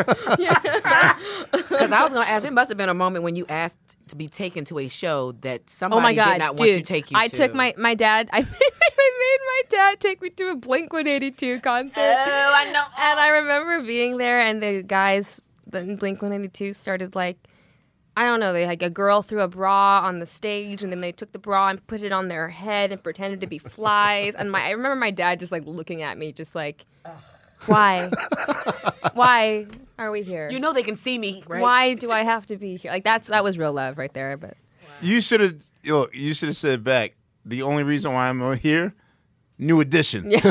Because I was going to ask, it must have been a moment when you asked to be taken to a show that somebody Oh my god, did not dude! want to take you I to. took my my dad. I made, I made my dad take me to a Blink one eighty-two concert. Oh, I know. And I remember being there, and the guys in Blink one eighty-two started like, I don't know, they like a girl threw a bra on the stage, and then they took the bra and put it on their head and pretended to be flies. And my I remember my dad just like looking at me, just like, why, why are we here? You know they can see me, right? Why do I have to be here? Like that's that was real love right there. But You should have. Look, you should have said back. The only reason why I'm here, New Edition. Nice.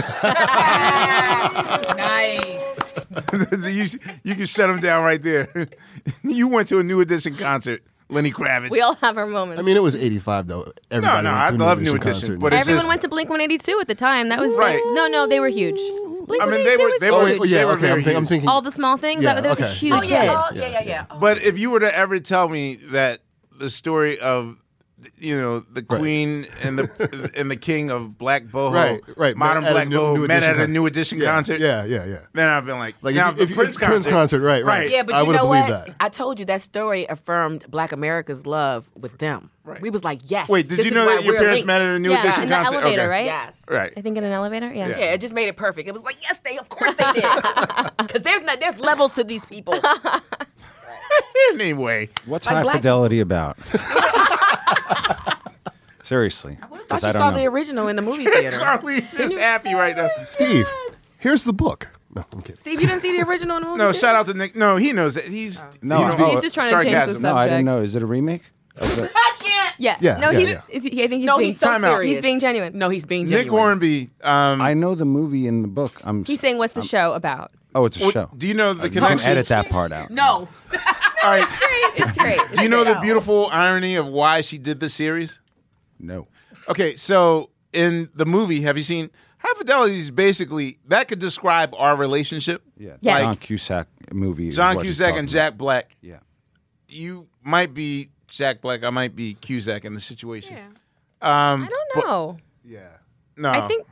you you can shut him down right there. You went to a New Edition concert, Lenny Kravitz. we all have our moments. I mean, it was eighty-five though. Everybody no, went I to a love New Edition Edition, concert. but it's Everyone just- went to Blink one eighty-two at the time. That was Right. like, no, no, they were huge. Blink I mean, one they eighty-two were was they oh, were wait, they yeah, were okay. very I'm, think, I'm huge. thinking. all the small things. Yeah, that, that was a okay. huge Oh, yeah. hit. Oh, yeah, yeah, yeah. Oh. But if you were to ever tell me that the story of, you know, the Right. queen and the and the king of Black Boho, Right, right. modern Met at a Black New- Boho, New met Edition at a con- New Edition yeah, concert, Yeah, yeah, yeah. then I've been like, Like, now if the you- if- Prince if Prince concert, concert, right, right. Yeah, but I you would've know believed what? that. I told you that story affirmed Black America's love with them. Right. We was like, yes. Wait, did this you is know why that your we're parents linked. met at a New Yeah, Edition in the concert? elevator, Okay. right? Yes. Right. I think in an elevator. Yeah. Yeah. Yeah, it just made it perfect. It was like, yes, they, of course they did. Because there's not, there's levels to these people. Anyway, What's Like High black- Fidelity about? Seriously. I 'cause thought I you don't saw know. the original in the movie theater. Carly is happy right now. Steve, here's the book. No, I'm kidding. Steve, you didn't see the original in the movie No, theater? shout out to Nick. No, he knows that. He's No, you I- know, He's just trying to change the sarcasm. No, I didn't subject. know. Is it a remake? Is it- I can't. Yeah. Yeah, No, yeah, he's. yeah. Is he, I think he's No, being. he's so Time out. serious. He's being genuine. No, he's being Nick genuine. Hornby. Um, I know the movie in the book. I'm. He's saying, "What's the show about?" Oh, it's a what- show. do you know the You can connection? edit that part out. No. All right. It's great. Do you know the beautiful irony of why she did the series? No. Okay, so in the movie, have you seen High Fidelity? Is basically that could describe our relationship. Yeah. Yes. John Cusack movie. is John what he's Cusack talking and about. Jack Black. Yeah. You might be Jack Black. I might be Cusack in the situation. Yeah. Um, I don't know. Yeah. no, I think.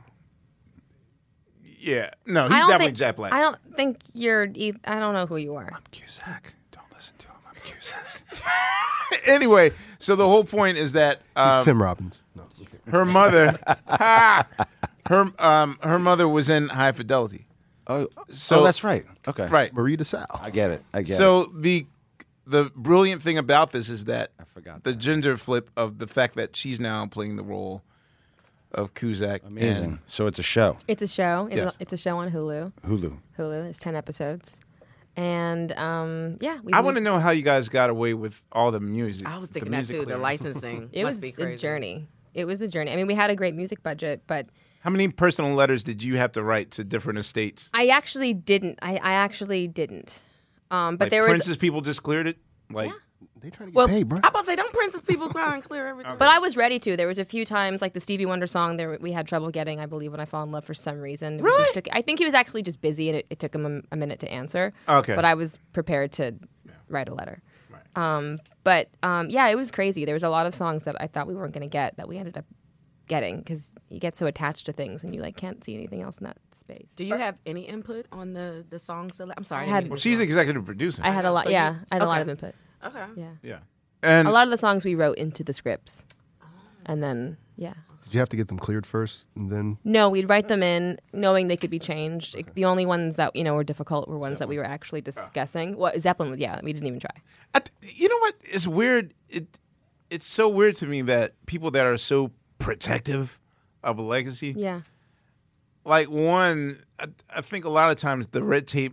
Yeah, no, he's I don't definitely think, Jack Black. I don't think you're. e- I don't know who you are. Cusack. Don't listen to him. I'm Cusack. Anyway, so the whole point is that He's um, Tim Robbins. No, it's okay. her mother, her um, her mother was in High Fidelity. Oh, So- oh, that's right. Okay. Right. Marie DeSalle. I get it. I get it. So the the brilliant thing about this is that I forgot the that. gender flip of the fact that she's now playing the role of Cusack. Amazing. and- So it's a show. It's a show. It's, Yes. a, it's a show on Hulu. Hulu. Hulu. It's ten episodes, and um, yeah, we. I want to know how you guys got away with all the music. I was the thinking that music too. The clearance. licensing It must was be a crazy. journey. It was a journey. I mean, we had a great music budget, but How many personal letters did you have to write to different estates? I actually didn't. I, I actually didn't. Um, but Like there was. Prince's people just cleared it. Like They trying to get Well, paid, bro. I'm about to say, don't Princess people cry and clear everything. But I was ready to. There was a few times, like the Stevie Wonder song, there we had trouble getting. I believe when I fall in love for some reason. It was just took, I think he was actually just busy, and it, it took him a, a minute to answer. Okay. But I was prepared to write a letter. Um, but um, yeah, it was crazy. There was a lot of songs that I thought we weren't going to get that we ended up getting because you get so attached to things and you like can't see anything else in that space. Do you have any input on the the song sele- I'm sorry. I I didn't had- mean well, to she's interrupt. executive producer. I had a lot. So Yeah, you- I had a lot okay. of input. Okay. Yeah, yeah, and a lot of the songs we wrote into the scripts, and then yeah. Did you have to get them cleared first, and then No, we'd write them in knowing they could be changed. The only ones that, you know, were difficult were ones that we were actually discussing. Well, Zeppelin was, yeah, we didn't even try. I th- you know what? It's weird. It it's so weird to me that people that are so protective of a legacy, Yeah. like one, I, I think a lot of times the red tape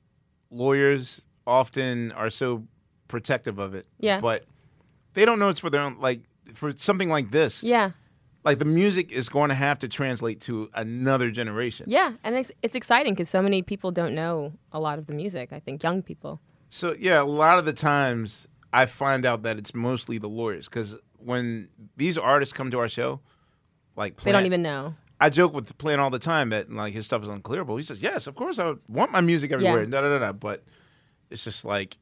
lawyers often are so protective of it. Yeah. But they don't know it's for their own, like, for something like this. Yeah. Like, the music is going to have to translate to another generation. Yeah. And it's, it's exciting because so many people don't know a lot of the music. I think young people. So, yeah, a lot of the times I find out that it's mostly the lawyers. Because when these artists come to our show, like, They don't Plant- even know. I joke with Plant all the time that like his stuff is unclearable. He says, "Yes, of course, I want my music everywhere." Yeah. Da, da, da, da. But it's just like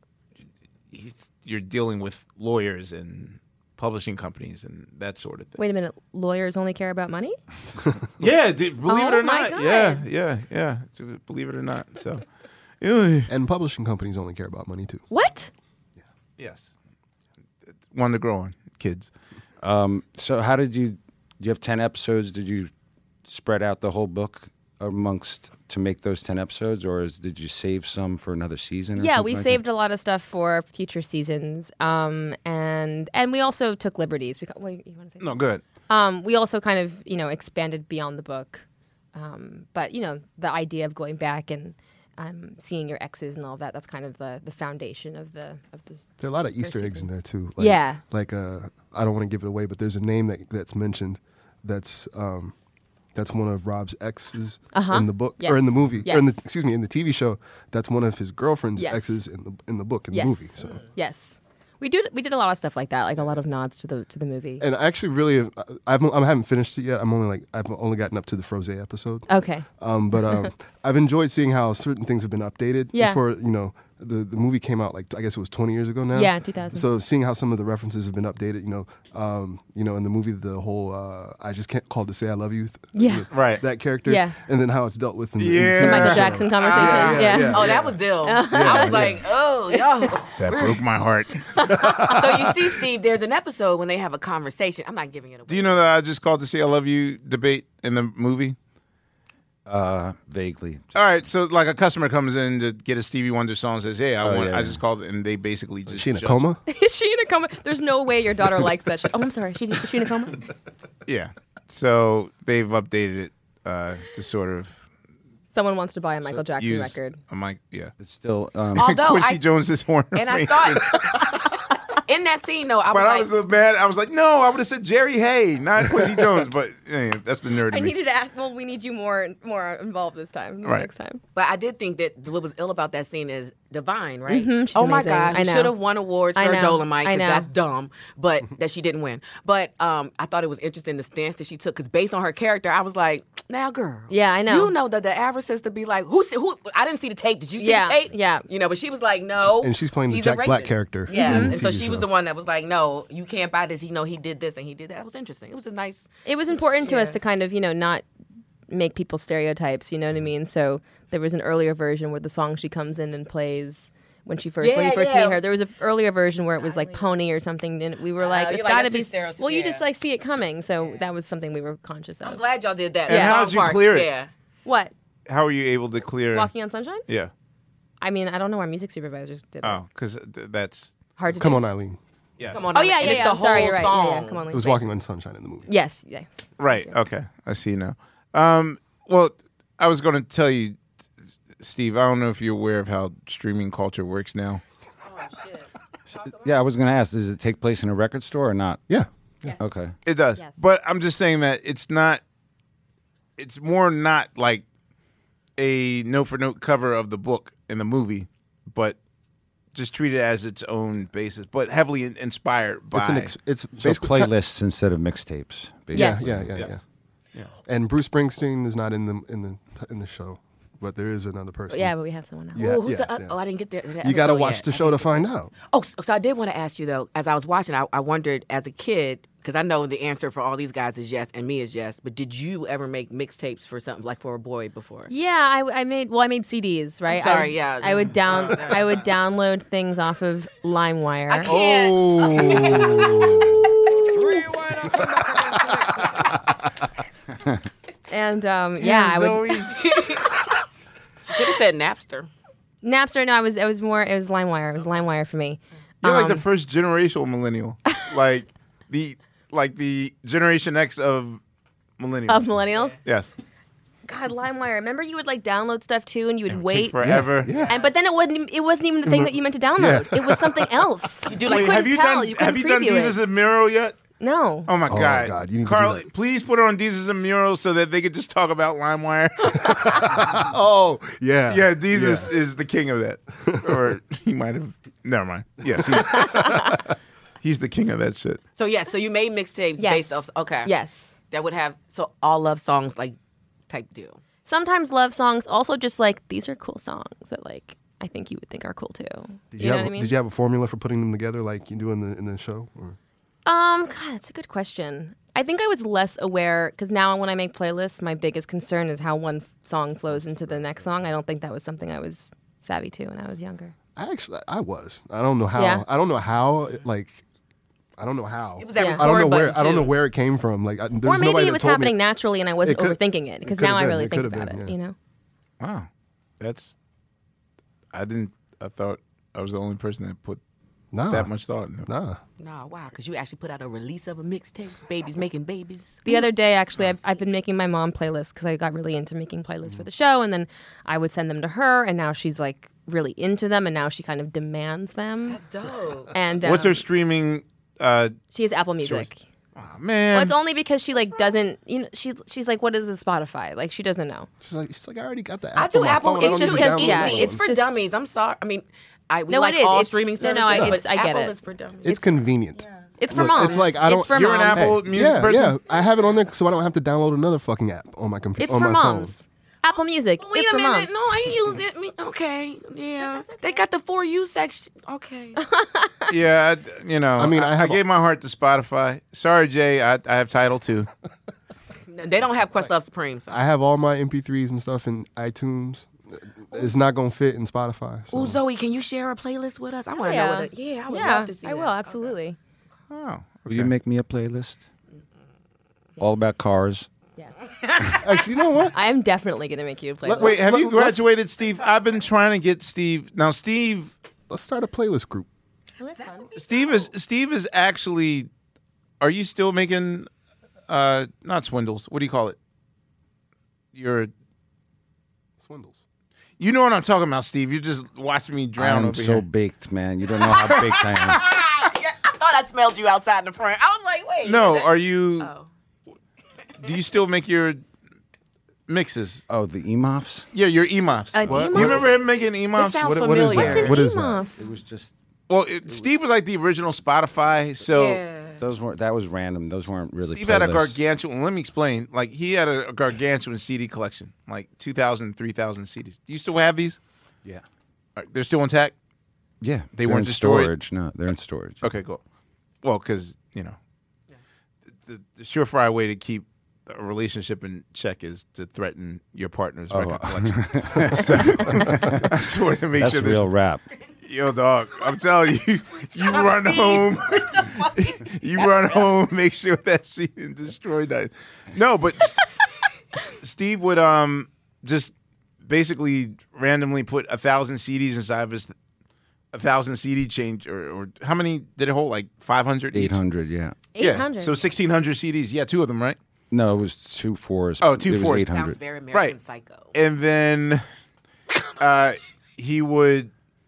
he, you're dealing with lawyers and publishing companies and that sort of thing. Wait a minute. Lawyers only care about money? Yeah, d- believe it Oh or my not. God. Yeah, yeah, yeah. Just believe it or not. So, ew. and publishing companies only care about money too. What? yes, one to grow on, kids. Um, so how did you? You have ten episodes. Did you spread out the whole book amongst to make those ten episodes, or is, did you save some for another season? Or Yeah, something we like saved a lot of stuff for future seasons. Um, and and we also took liberties. We, what, you want to say? No, good. Um, we also kind of, you know, expanded beyond the book. Um, but, you know, the idea of going back and um, seeing your exes and all that, that's kind of the, the foundation of the of the There are a lot of Easter eggs in there too. Like, Yeah. Like uh, I don't want to give it away, but there's a name that that's mentioned. That's um, that's one of Rob's exes Uh-huh. in the book or in the Yes. movie or in the Yes. excuse me in the T V show. That's one of his girlfriend's Yes. exes in the in the book in Yes. the movie. So. Yes. We did we did a lot of stuff like that, like a lot of nods to the to the movie. And I actually really, I haven't, I haven't finished it yet. I'm only like, I've only gotten up to the Froze episode. Okay. Um, but um, I've enjoyed seeing how certain things have been updated. Yeah. Before, you know, the, the movie came out like, I guess it was twenty years ago now. Yeah, two thousand. So seeing how some of the references have been updated, you know, um, you know, in the movie, the whole, uh, I just can't call to say I love you. th- Yeah. th- Right. That character. Yeah. And then how it's dealt with in the, in Yeah. the, The T V Michael show. Jackson conversation. yeah, yeah. yeah. Oh, that was Dill. I was like, oh, yo. That broke my heart. So you see, Steve, there's an episode when they have a conversation. I'm not giving it away. Do you know that I just called to say I love you debate in the movie? Uh, vaguely. All right, so like a customer comes in to get a Stevie Wonder song, says, "Hey, I Oh, want." yeah, I yeah. just called, and they basically just Is she in a judged- coma? Is she in a coma? There's no way your daughter likes that shit. Oh, I'm sorry. She, is she in a coma? Yeah, so they've updated it uh, to sort of Someone wants to buy a Michael Jackson use record. a mic. Yeah, It's still. Um, Although Quincy I, Jones's horn. and I arrangement. thought in that scene though, I was but like, I was so mad. I was like, no, I would have said Jerry Hay, not Quincy Jones. But anyway, that's the nerd I in me. needed to ask. Well, we need you more more involved this time. This Right. Next time. but I did think that what was ill about that scene is Divine, right? Mhm, she's oh my amazing. God, I she know. should have won awards I for know. Dolomite I because know. that's dumb, but that she didn't win. But um, I thought it was interesting the stance that she took because based on her character, I was like, now, girl, Yeah, I know. You know that the average sister be like, who? see- Who? I didn't see the tape. Did you see Yeah, the tape? yeah. You know, but she was like, no. And she's playing the he's a Jack Black racist. character Yes, in the and so T V she was show. the one that was like, no, you can't buy this. You know, he did this and he did that. It was interesting. It was a nice. It was important to us Yeah. to kind of, you know, not make people stereotypes. You know what I mean? So there was an earlier version where the song she comes in and plays when she first when Yeah, you first yeah. meet her. There was an earlier version where it was like Pony or something, and we were like, you're it's like, got to that's be. too stereotypical, Well, you yeah. just like see it coming, so that was something we were conscious I'm of. glad y'all did that. And that how song did you part, clear it? Yeah. What? How were you able to clear? Walking on Sunshine? Yeah. I mean, I don't know. Our music supervisors did it. Oh, because th- that's Hard to Come do. on, Eileen. Yes. Come on. Oh and yeah, it's yeah, yeah. the I'm sorry, whole you're right. song. Yeah, yeah. Come on, It was Link. Walking on Sunshine in the movie. Yes, yes. Right. Okay. I see now. Um, well, I was going to tell you, Steve. I don't know if you're aware of how streaming culture works now. Oh shit. Yeah, I was going to ask, does it take place in a record store or not? Yeah. Yes. Okay. It does. Yes. But I'm just saying that it's not. It's more not like a note for note cover of the book in the movie, but just treat it as its own basis, but heavily in- inspired by. It's an ex- it's So basically playlists instead of mixtapes. basically. Yes. Yeah, yeah, yeah, Yes. yeah. And Bruce Springsteen is not in the in the in the show, but there is another person. Yeah, but we have someone else. Yeah, Oh, who's yeah, the, uh, yeah. oh, I didn't get there. that You got to episode watch yet. the show to find out. Oh, so, so I did want to ask you though. As I was watching, I, I wondered as a kid because I know the answer for all these guys is yes, and me is yes. But did you ever make mixtapes for something like for a boy before? Yeah, I, I made well, I made C Ds, right? sorry, I would, yeah. I would down, I would download things off of LimeWire. I can't. Oh, And um, yeah, I would. Zoe. She could have said Napster. Napster. No, I was. It was more. It was LimeWire. It was LimeWire for me. You're like the Um, first generational millennial, like the like the Generation X of millennials. of millennials. Yes. God, LimeWire. Remember, you would like download stuff too, and you would Take wait. forever. yeah. And but then it wasn't. It wasn't even the thing that you meant to download. It was something else. You do Wait, like have you tell. done You have couldn't you done preview Jesus it. and Miro yet? No. Oh my Oh, god, God, you need to do Carl, that. please put on Jesus and Miro so that they could just talk about LimeWire. Oh, yeah. Yeah, Jesus is the king of that, or he might have. Never mind. Yes, he's, he's the king of that shit. So yes, so you made mixtapes Yes. based off. Okay. Yes. That would have so all love songs like type deal. Sometimes love songs. Also, just like these are cool songs that like I think you would think are cool too. Did you you, know have, what I mean? Did you have a formula for putting them together like you do in the in the show? Or? Um, God, that's a good question. I think I was less aware because now when I make playlists, my biggest concern is how one f- song flows into the next song. I don't think that was something I was savvy to when I was younger. I actually I was. I don't know how. Yeah. I don't know how. Like, I don't know how. It was that Yeah. record I don't know where. button, I don't know too. where it came from. Like, I, there's Or maybe nobody it that was told happening me. naturally and I wasn't It could- overthinking it it because could've now I been. really It think could've about been, it. yeah. You know. Wow, that's. I didn't. I thought I was the only person that put Nah, that much thought into it. Nah. Nah, wow, because you actually put out a release of a mixtape, Babies Making Babies. The other day, actually, I've, I've been making my mom playlists because I got really into making playlists for the show, and then I would send them to her, and now she's like really into them, and now she kind of demands them. That's dope. And What's um, her streaming? Uh, She has Apple Music. oh, man, Well, it's only because she like doesn't. You know, she she's like, what is a Spotify? Like she doesn't know. She's like, she's like, I already got the app. I do on my Apple. phone. I It's don't just need to because- download yeah, another it's one." for just- dummies. I'm sorry. I mean, I we No, like it is. all It's- streaming no, services, no, I- but it's- I get Apple it. is for dummies. It's convenient. It's for Look, moms. it's like, I don't- for You're an moms. Apple Music yeah, person. yeah. I have it on there so I don't have to download another fucking app on my computer. It's on for my moms. Apple Music. Wait it's a for minute. moms. No, I use it. Me- Okay, yeah. They got the for you section. Okay. yeah, I, you know. I mean, I have- gave my heart to Spotify. Sorry, Jay. I, I have Tidal too. They don't have Questlove Supreme. So. phone. I have all my M P threes and stuff in iTunes. It's not gonna fit in Spotify. so- Ooh, Zoe, can you share a playlist with us? I want to yeah. know what. A, yeah, I would yeah, love to see I that. will absolutely. Oh, Will you make me a playlist? All about cars. Yes. Actually, you know what? I am definitely gonna make you a playlist. wait. Have you Let- let's- graduated, Steve? I've been trying to get Steve. Now, Steve. Let's start a playlist group. Oh, that's fun. Steve is Steve is actually. Are you still making? Uh, not swindles. What do you call it? You're. Swindles. You know what I'm talking about, Steve. You just watch me drown I'm over so here. baked, man. You don't know how baked I am. I thought I smelled you outside in the front. I was like, wait. No, are you? Oh. Do you still make your mixes? Oh, the E M O Fs? Yeah, your E M O Fs. An What? E M O F? You remember him making E M O This Fs? sounds What- what is familiar. that? What's an What is E M O that? F? It was just Well, it, Steve was like the original Spotify. So Yeah. those weren't. That was random. Those weren't really. Steve had a playlists. gargantuan. Let me explain. Like he had a, a gargantuan C D collection, like two thousand, three thousand C Ds. Do you still have these? Yeah. All right, they're still intact. Yeah. They They're weren't in destroyed? storage. No, they're in storage. Okay, cool. Well, because you know, the, the surefire way to keep a relationship in check is to threaten your partner's Oh. record collection. So I just wanted to make That's sure. real there's- rap. Yo, dog, I'm telling you, you run home, you run home, make sure that she didn't destroy that. No, but S- Steve would um just basically randomly put a thousand C Ds inside of his a thousand C D change, or, or how many did it hold? Like five hundred? eight hundred, yeah. eight hundred. Yeah, so sixteen hundred C Ds. Yeah, two of them, right? No, it was two fours. Oh, two it was fours. eight Sounds hundred. very American Right. Psycho. And then uh, he would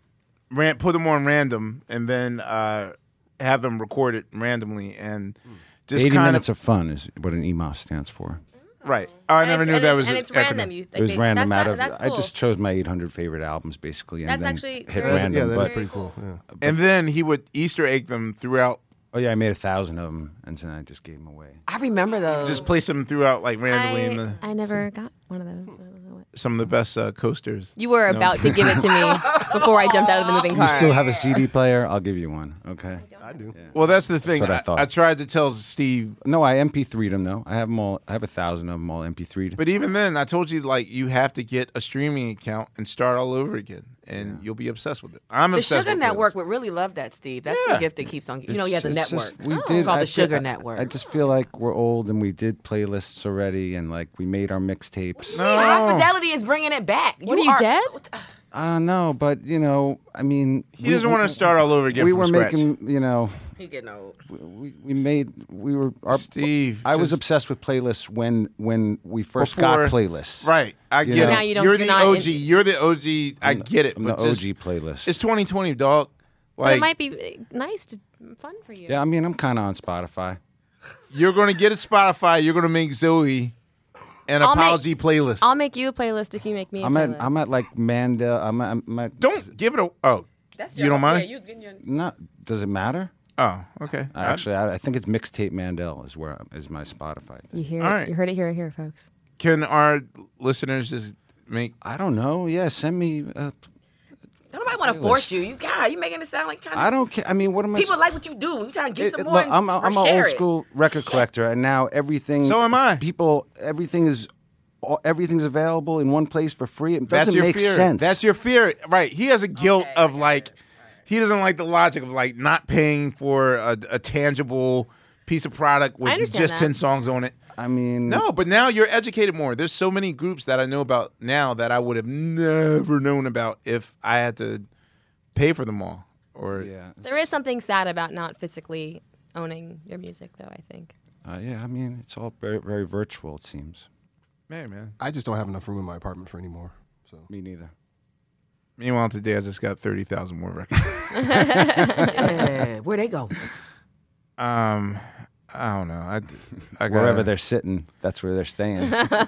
ran, put them on random, and then uh, have them record it randomly, and just eighty kind minutes of of fun is what an E M O S stands for. right. Oh, I And never it's- knew and that it's- was and an it's random. acronym. You, It was they- random that's, out of. That's I cool. just chose my eight hundred favorite albums basically, and That's then actually hit very- random. Yeah, that's but pretty cool. Yeah. And then he would Easter egg them throughout. oh yeah, I made a thousand of them, and then I just gave them away. I remember those. Just place them throughout like randomly in the I, I never got one of those. I don't know what- some of the best uh, coasters. You were No. about to give it to me before I jumped out of the moving car. You still have a C D player? I'll give you one. Okay. I do. Well, that's the thing. what I I, thought. I tried to tell Steve, No, I M P three'd them though. I have them all. I have a thousand of them all M P three'd. but even then, I told you like you have to get a streaming account and start all over again, and you'll be obsessed with it. I'm the obsessed Sugar with Network playlists. would really love that, Steve. That's Yeah. the gift that keeps on. You know, he has a It's network. just- we it's did. called I the feel- Sugar I- Network. I just feel like we're old and we did playlists already, and like we made our mixtapes. No. High Fidelity is bringing it back. What, are you dead? Uh no, but you know, I mean, He doesn't want to start all over again. We from were scratch. making, you know, He getting old. we, we made, we were. Our, Steve, I was just- obsessed with playlists when when we first Before- got playlists. Right, I You get know? it. Now you don't- you're you're the not O G. in- You're the O G. I get it. I'm but the just- O G playlist. It's twenty twenty, dog. But Like it might be uh, nice to fun for you. Yeah, I mean, I'm kind of on Spotify. you're going to get a Spotify. You're going to make Zoe an I'll make- apology playlist. I'll make you a playlist if you make me a I'm at, playlist. I'm at like Mandel. I'm at, I'm at don't give it a. Oh, That's You don't mind? Yeah, you getting your. not. Does it matter? oh, okay. Actually, I, I think it's Mixtape Mandel is where is my Spotify. You hear All it. right. You heard it here, here, folks. Can our listeners just make? I don't know. Yeah, send me. Uh, Nobody want to force you. You God, you making it sound like trying to. I don't care. I mean, what am I? People sp- like what you do. You trying to get It- some it- more. look, and I'm a, for I'm an share old it. school record collector, and now everything. So am I. People, everything is, all- everything's available in one place for free. It That's doesn't your make fear. sense. That's your fear, right? He has a guilt Okay, of I got like, it. he doesn't like the logic of like not paying for a, a tangible piece of product with understand just that. ten songs on it. I mean, No, but now you're educated more. There's so many groups that I know about now that I would have never known about if I had to pay for them all. Or Yeah. There is something sad about not physically owning your music, though, I think. Uh, yeah. I mean, it's all very, very virtual. It seems. hey, man. I just don't have enough room in my apartment for any more. So Me neither. Meanwhile, today I just got thirty thousand more records. Yeah, where they go? um, I don't know. I, I got Wherever they're sitting, that's where they're staying.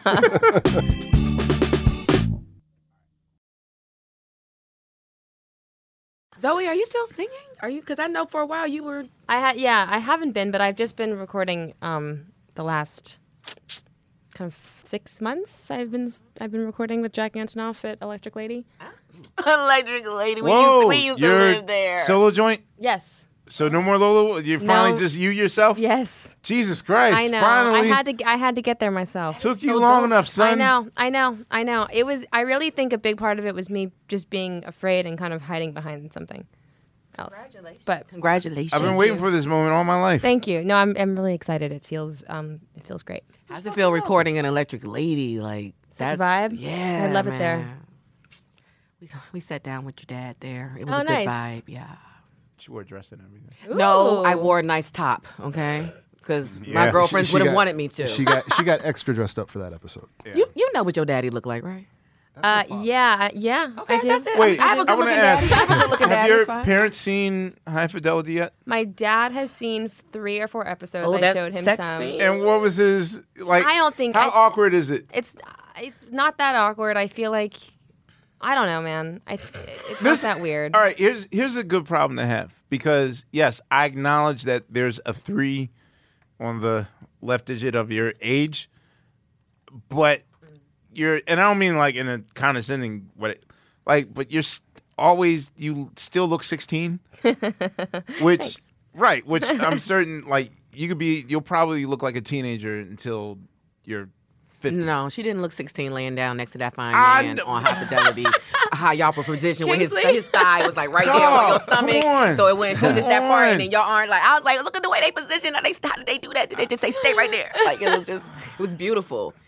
Zoe, are you still singing? Are you? Because I know for a while you were. I had, yeah, I haven't been, but I've just been recording um, the last kind of six months. I've been I've been recording with Jack Antonoff at Electric Lady. Electric Lady. We Whoa, used to, we used to your live there. solo joint. Yes, So no more Lola. You're finally No. just you yourself. yes, Jesus Christ! I know. Finally, I had to I had to get there myself. took you long enough, son. I know, I know, I know. It was. I really think a big part of it was me just being afraid and kind of hiding behind something else. Congratulations. But Congratulations. I've been waiting for this moment all my life. thank you. No, I'm I'm really excited. It feels um it feels great. How's it feel recording an Electric Lady? Like Such that a vibe? Yeah, I love it there. man. We we sat down with your dad there. It was Oh, a good nice. vibe. Yeah. She wore a dress and everything. No, I Ooh. wore a nice top. Okay, because Yeah. my girlfriends She- she would have got- wanted me to. She got she got extra dressed up for that episode. you you know what your daddy looked like, right? Uh, yeah, yeah, I do. that's it. Wait, I have a I good want to looking ask: daddy. I have a good looking Have daddy. your It's fine. parents seen High Fidelity yet? My dad has seen three or four episodes. Oh, I that showed him sex some. scene. And what was his like? I don't think- How I- awkward is it? It's it's not that awkward. I feel like I don't know, man. I it's This- not that weird. All right, here's here's a good problem to have because yes, I acknowledge that there's a three on the left digit of your age, but you're and I don't mean like in a condescending way, like but you're s- always you still look sixteen, which right, which I'm certain like you could be you'll probably look like a teenager until you're fifty. No, she didn't look sixteen laying down next to that fine I man know. on High Fidelity. How y'all were positioned with his Kingsley? his thigh was like right there on Dog, your stomach, come on. so it wouldn't show just that Come part. on. And then y'all aren't like I was like, look at the way they position. How they how did they do that? Did they just say stay right there? Like it was just it was beautiful.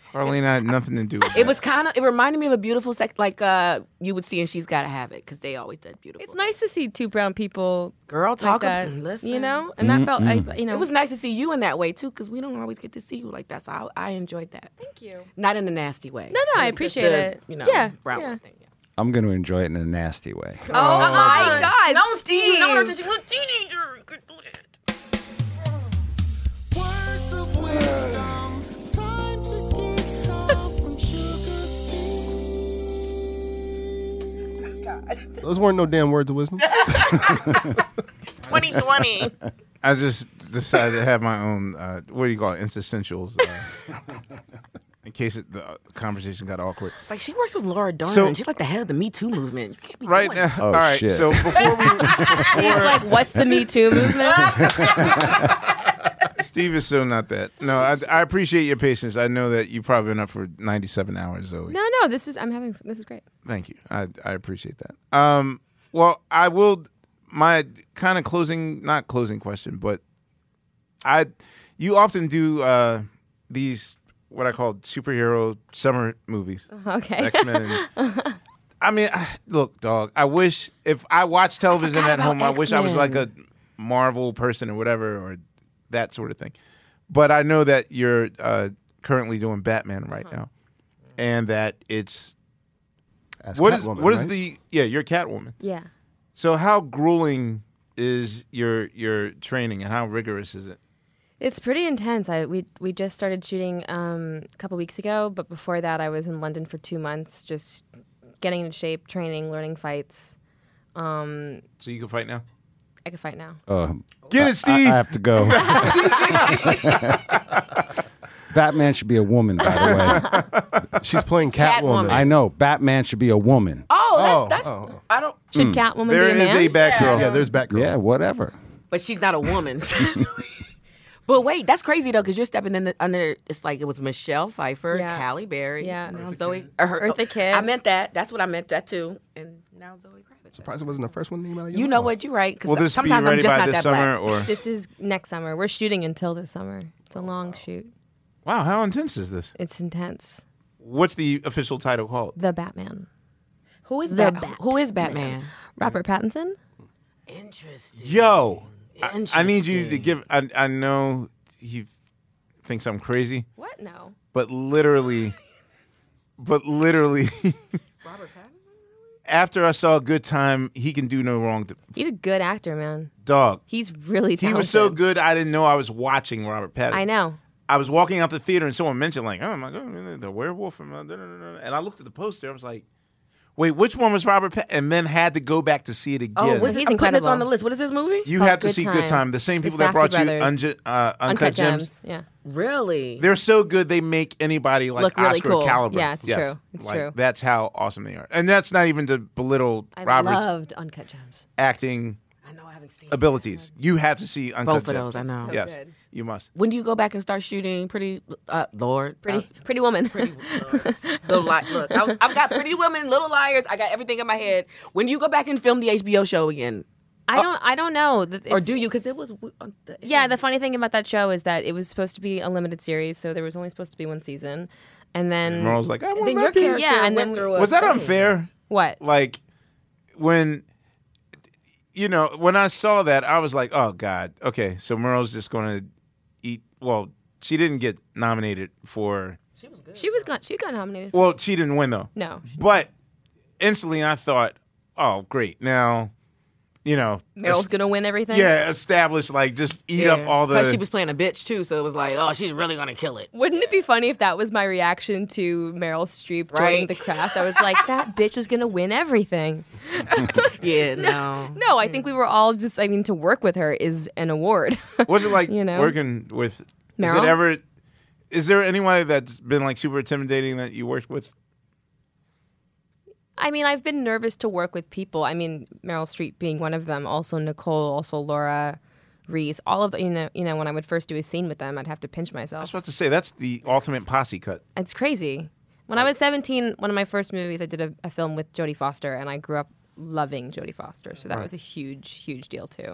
Arlene had nothing to do with It was kind of. It reminded me of a beautiful sex, like uh, you would see, and She's Gotta Have It, because they always did beautiful. It's nice to see two brown people Girl, like talk that, ab- listen. you know, and that felt, like, you know, It was nice to see you in that way too, because we don't always get to see you like that. So I, I enjoyed that. Thank you. Not in a nasty way. No, no, I It's just appreciate the, it. You know, Yeah, brown yeah. thing. Yeah. I'm going to enjoy it in a nasty way. Oh, my God, No, Steve. No, Steve. since you were a teenager, you could do that. Words of wisdom, time to get some from Sugar Steve. Those weren't no damn words of wisdom. twenty twenty. I just decided to have my own, uh, what do you call it, insessentials, uh, in case it, the conversation got awkward. It's like she works with Laura Dern. So- She's like the head of the Me Too movement. You can't be Right doing now, that. Oh, all right, shit. so before we, Steve's like, what's the Me Too movement? Steve is so not that. No, I, I appreciate your patience. I know that you've probably been up for ninety-seven hours, Zoe. No, no, this is, I'm having, this is great. Thank you. I, I appreciate that. Um, well, I will, my kind of closing, not closing question, but I, you often do uh, these, what I call superhero summer movies. Okay. X-Men. And, I mean, I, look, dog, I wish, if I watch television forgot at home, about I wish I was like a X-Men. Marvel person or whatever, or that sort of thing. But I know that you're uh, currently doing Batman right now, and that it's As what is Catwoman, what is right? the yeah you're Catwoman. Yeah. So how grueling is your your training, and how rigorous is it? It's pretty intense. I we we just started shooting um, a couple weeks ago, but before that, I was in London for two months, just getting in shape, training, learning fights. Um, So you can fight now. I could fight now. Uh, Get I- it, Steve. I, I have to go. Batman should be a woman, by the way. She's playing Catwoman. Catwoman. I know. Batman should be a woman. Oh, that's Oh, that's. oh. I don't. Should Catwoman There be a is man? a Batgirl. Yeah, there's Batgirl. Yeah, whatever. But she's not a woman. But wait, that's crazy though, because you're stepping in the, under. It's like it was Michelle Pfeiffer, Yeah. Halle Berry, Yeah. now Zoe, or her, Eartha Kitt. I meant that. That's what I meant that too. And now Zoe Kravitz. Surprised it wasn't the first one that came out of your You know mouth. what? You're right. Because Will this be sometimes I'm ready just by not this that summer, black. or This is next summer. We're shooting until this summer. It's a long shoot. wow, how intense is this? It's intense. What's the official title called? The Batman. Who is The Bat- Bat- Who is Batman? Robert Pattinson. Interesting. Yo, I, I need you to Interesting. give. I, I know he thinks I'm crazy, What? No. but literally, but literally, Robert Pattinson. after I saw a Good Time, he can do no wrong. To, He's a good actor, man. dog, He's really talented. he was so good. I didn't know I was watching Robert Pattinson. I know. I was walking out the theater and someone mentioned like, oh my god, the werewolf from, uh, da, da, da, da. And I looked at the poster. I was like, wait, which one was Robert Pattinson? And then had to go back to see it again. Oh, what's He's this? I'm putting this incredible. on the list. What is this movie? You called have to Good see Time. Good Time. The same The people that brought Safdie you brothers. Unju- uh, Uncut, Uncut Gems. Gems. Yeah. Really? They're so good they make anybody like Look really Oscar cool. caliber. Yeah, it's Yes. true. It's Like, true. That's how awesome they are. And that's not even to belittle I Robert's loved Uncut Gems. acting I know I haven't seen abilities. You have to see Uncut both of Gems. those. I know. So Yes, good. you must. When do you go back and start shooting Pretty uh, Lord? Pretty, Uh, pretty woman. Pretty Little Li- Look, I was, I've got Pretty Women, Little Liars. I got everything in my head. When do you go back and film the H B O show again? I don't. I don't know. That Or it's- do you? Because it was. w- on the Yeah, the funny thing about that show is that it was supposed to be a limited series, so there was only supposed to be one season, and then Merle's like, I want Then my your piece. character Yeah, and went then- through a Was that thing. unfair? what? Like when you know when I saw that, I was like, oh god, okay, so Merle's just going to eat. Well, she didn't get nominated for. She was got. She got nominated. Well, she didn't win though. No, But instantly, I thought, oh great, now you know, Meryl's es- gonna win everything. yeah, established like just eat up all the. Because she was playing a bitch too, so it was like, oh, she's really gonna kill it. Wouldn't it be funny if that was my reaction to Meryl Streep joining Right. the cast? I was like, that bitch is gonna win everything. Yeah, no. No, I think we were all just. I mean, to work with her is an award. What's it like You know? working with? Is Meryl? it ever? Is there anyone that's been like super intimidating that you worked with? I mean, I've been nervous to work with people. I mean, Meryl Streep being one of them. Also Nicole. Also Laura Reese. All of the, you know, you know, when I would first do a scene with them, I'd have to pinch I was myself. about to say that's the ultimate posse cut. It's crazy. When I was seventeen, one of my first movies, I did a, a film with Jodie Foster, and I grew up loving Jodie Foster. So that was a huge, huge deal too.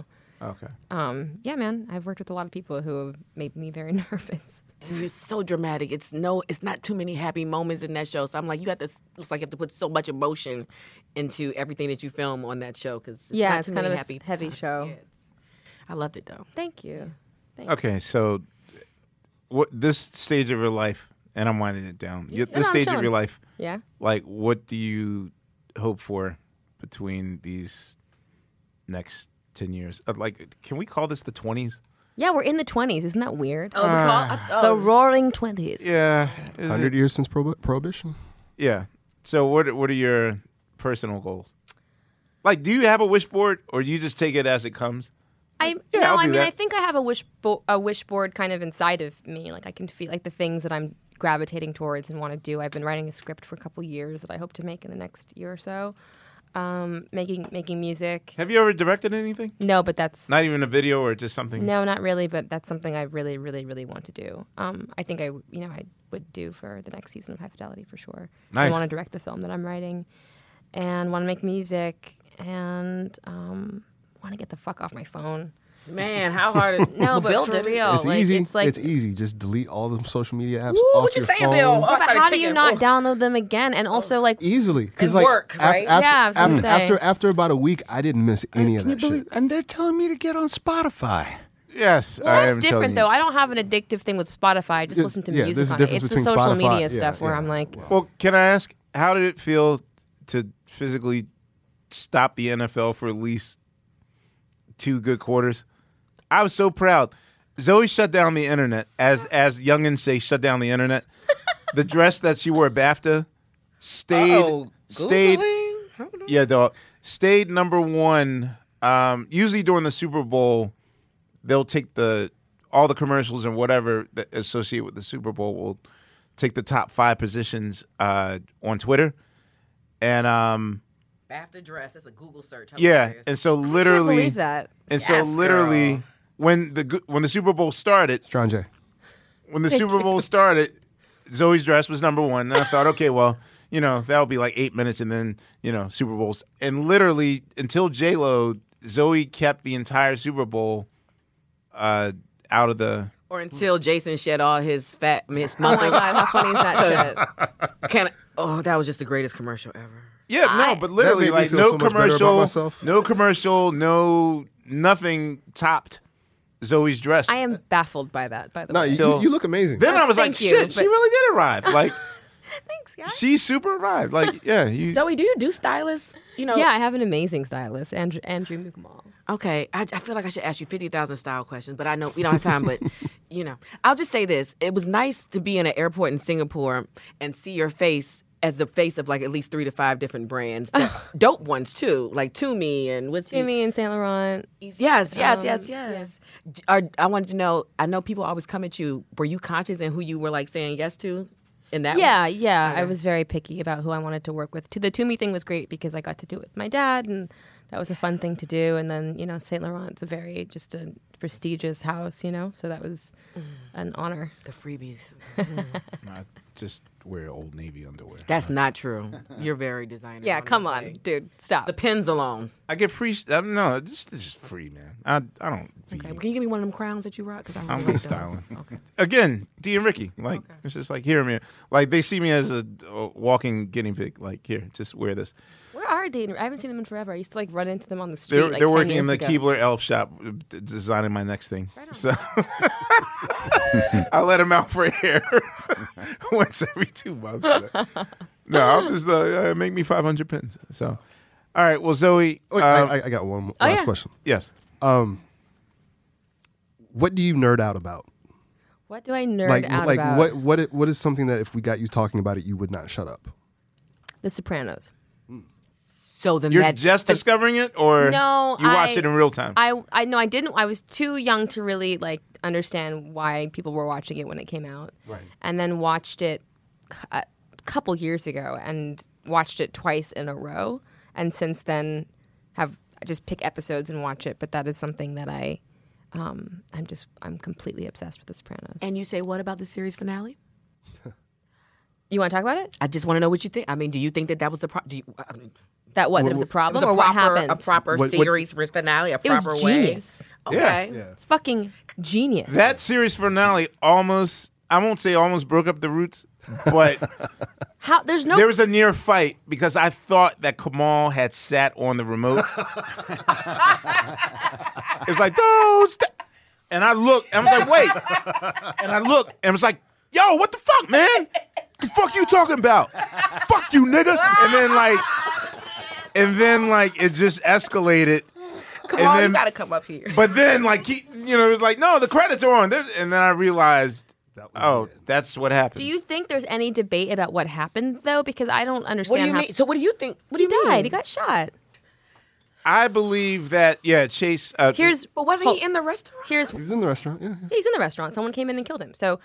Okay. Um, yeah, man, I've worked with a lot of people who have made me very nervous. And you're so dramatic. It's no, it's not too many happy moments in that show. So I'm like, you got this. Looks like you have to put so much emotion into everything that you film on that show because Yeah, not it's too kind of many a happy heavy times. show. Yeah, it's- I loved it though. Thank you. Thank Okay, so what this stage of your life, and I'm winding it down. Yeah, You- no, this I'm stage of chilling. your life, Yeah. like, what do you hope for between these next ten years? Uh, Like, can we call this the twenties? Yeah, we're in the twenties. Isn't that weird? Oh, the call. I, oh. The roaring twenties. Yeah. is Hundred it- years since prohib- prohibition. Yeah. So what what are your personal goals? Like, do you have a wish board, or do you just take it as it comes? I Yeah, no, I'll I do mean that. I think I have a wish bo- a wish board kind of inside of me. Like I can feel like the things that I'm gravitating towards and want to do. I've been writing a script for a couple years that I hope to make in the next year or so. Um, making making music. Have you ever directed anything? No, but that's Not even a video, or just something? no, not really. But that's something I really, really, really want to do. Um, I think I w- you know I would do for the next season of High Fidelity for sure. I Nice. want to direct the film that I'm writing, and want to make music, and um, want to get the fuck off my phone. Man, how hard is No, but Bill for did it. real, It's like, easy. It's like it's easy. Just delete all the social media apps Woo, off what you your saying, phone. Bill? Oh, I But started how do you taking- not oh. download them again? And also, like, Easily, because And like work, af- right? after, Yeah, I was gonna after, say. after after about a week, I didn't miss any of Can you that shit. believe? And they're telling me to get on Spotify. Yes. well, I that's am telling different you. though. I don't have an addictive thing with Spotify. I just It's- listen to yeah, music there's a on it. difference It's the between social Spotify- media yeah, stuff where yeah. I'm like, Well, can I ask, how did it feel to physically stop the N F L for at least two good quarters? I was so proud. Zoe shut down the internet, as as youngins say, shut down the internet. The dress that she wore at BAFTA stayed Oh, stayed. Googling? Hold on. Yeah, dog. Stayed number one. Um, usually during the Super Bowl, they'll take the all the commercials and whatever that associate with the Super Bowl will take the top five positions uh, on Twitter. And um, BAFTA dress. That's a Google search. yeah, Hilarious. and so I can't literally, believe that. and so Yes, literally, girl. when the gu- when the Super Bowl started, Strong J. when the Super Bowl started, Zoe's dress was number one. And I thought, okay, well, you know, that'll be like eight minutes and then, you know, Super Bowls. And literally until J-Lo, Zoe kept the entire Super Bowl uh, out of the... Or until Jason shed all his fat, his Oh my muscles. god, how funny is that shit? Can I, oh, that was just the greatest commercial ever. Yeah, I- no, but literally, That made me like, feel no so much better about commercial, myself. no commercial, no, nothing topped Zoe's dress. I am baffled by that. By the No, way, you, So- you look amazing. then I was Thank like, you, shit, she but- really did arrive. Like, thanks, guys. she super arrived. Like, yeah, you... Zoe, do you do stylists? You know, Yeah, I have an amazing stylist, Andrew, Andrew Mukamal. Okay, I, I feel like I should ask you fifty thousand style questions, but I know we don't have time. But, you know, I'll just say this. It was nice to be in an airport in Singapore and see your face as the face of like at least three to five different brands. That- dope ones, too, like Toomey and what's the- Timmy and Saint Laurent. Yes, yes, Um, yes, yes. Are, I wanted to know, I know people always come at you. Were you conscious in who you were like saying yes to in that Yeah, one? yeah. I Okay. was very picky about who I wanted to work with. To the Toomey thing was great because I got to do it with my dad, and that was a fun thing to do. And then, you know, Saint Laurent's a very just a prestigious house, you know, so that was an honor. The freebies. I just wear Old Navy underwear. That's not true. You're very designer. Yeah, on come that on, thing. dude, stop. The pins alone. I get free. I don't know. This, this is free, man. I I don't. Be, Okay, can you give me one of them crowns that you rock? Because I I'm really just don't. styling. Okay. Again, D and Ricky. Like it's just like here, man. Like they see me as a, a walking guinea pig. Like here, just wear this. Where are they? I haven't seen them in forever. I used to like run into them on the street. They're like they're ten working in years the ago. Keebler Elf shop, uh, d- designing my next thing. So I let him out for hair once every two months. No, I'll just uh, uh, make me five hundred pins. So, all right. Well, Zoe. Wait, um, I, I got one Oh, last yeah. question. yes. What do you nerd out about? What do I nerd like, out like about? what what i- what is something that if we got you talking about it, you would not shut up? The Sopranos. So then You're that just but- discovering it, or No, you watched I- it in real time? I I know I didn't. I was too young to really like understand why people were watching it when it came out. Right. And then watched it c- a couple years ago and watched it twice in a row. And since then, have I just pick episodes and watch it. But that is something that I, um, I'm just I'm completely obsessed with The Sopranos. And you say, what about the series finale? You want to talk about it? I just want to know what you think. I mean, do you think that that was the pro- do you, I mean, That what? What- There was a It problem, was a or what proper, happened? a proper What- what- series finale, a it was proper way. genius. Okay. Yeah. It's fucking genius. That series finale almost, I won't say almost broke up the Roots, but How? There's no. there was a near fight because I thought that Kamal had sat on the remote. It was like, don't stop. And I looked, and I was like, wait. And I looked, and I was like, yo, what the fuck, man? The fuck you talking about? Fuck you, nigga. And then like, and then like it just escalated. Come And on, then- you gotta come up here. But then like he, you know, it was like, no, the credits are on. There- And then I realized, That was oh, it. that's what happened. Do you think there's any debate about what happened though? Because I don't What understand do you how mean? So what do you think? What do he you mean? died. He got shot. I believe that, yeah, Chase. Uh, Here's But wasn't he in the restaurant? here's He's in the restaurant. Yeah. Yeah, he's in the restaurant. Someone came in and killed him. So,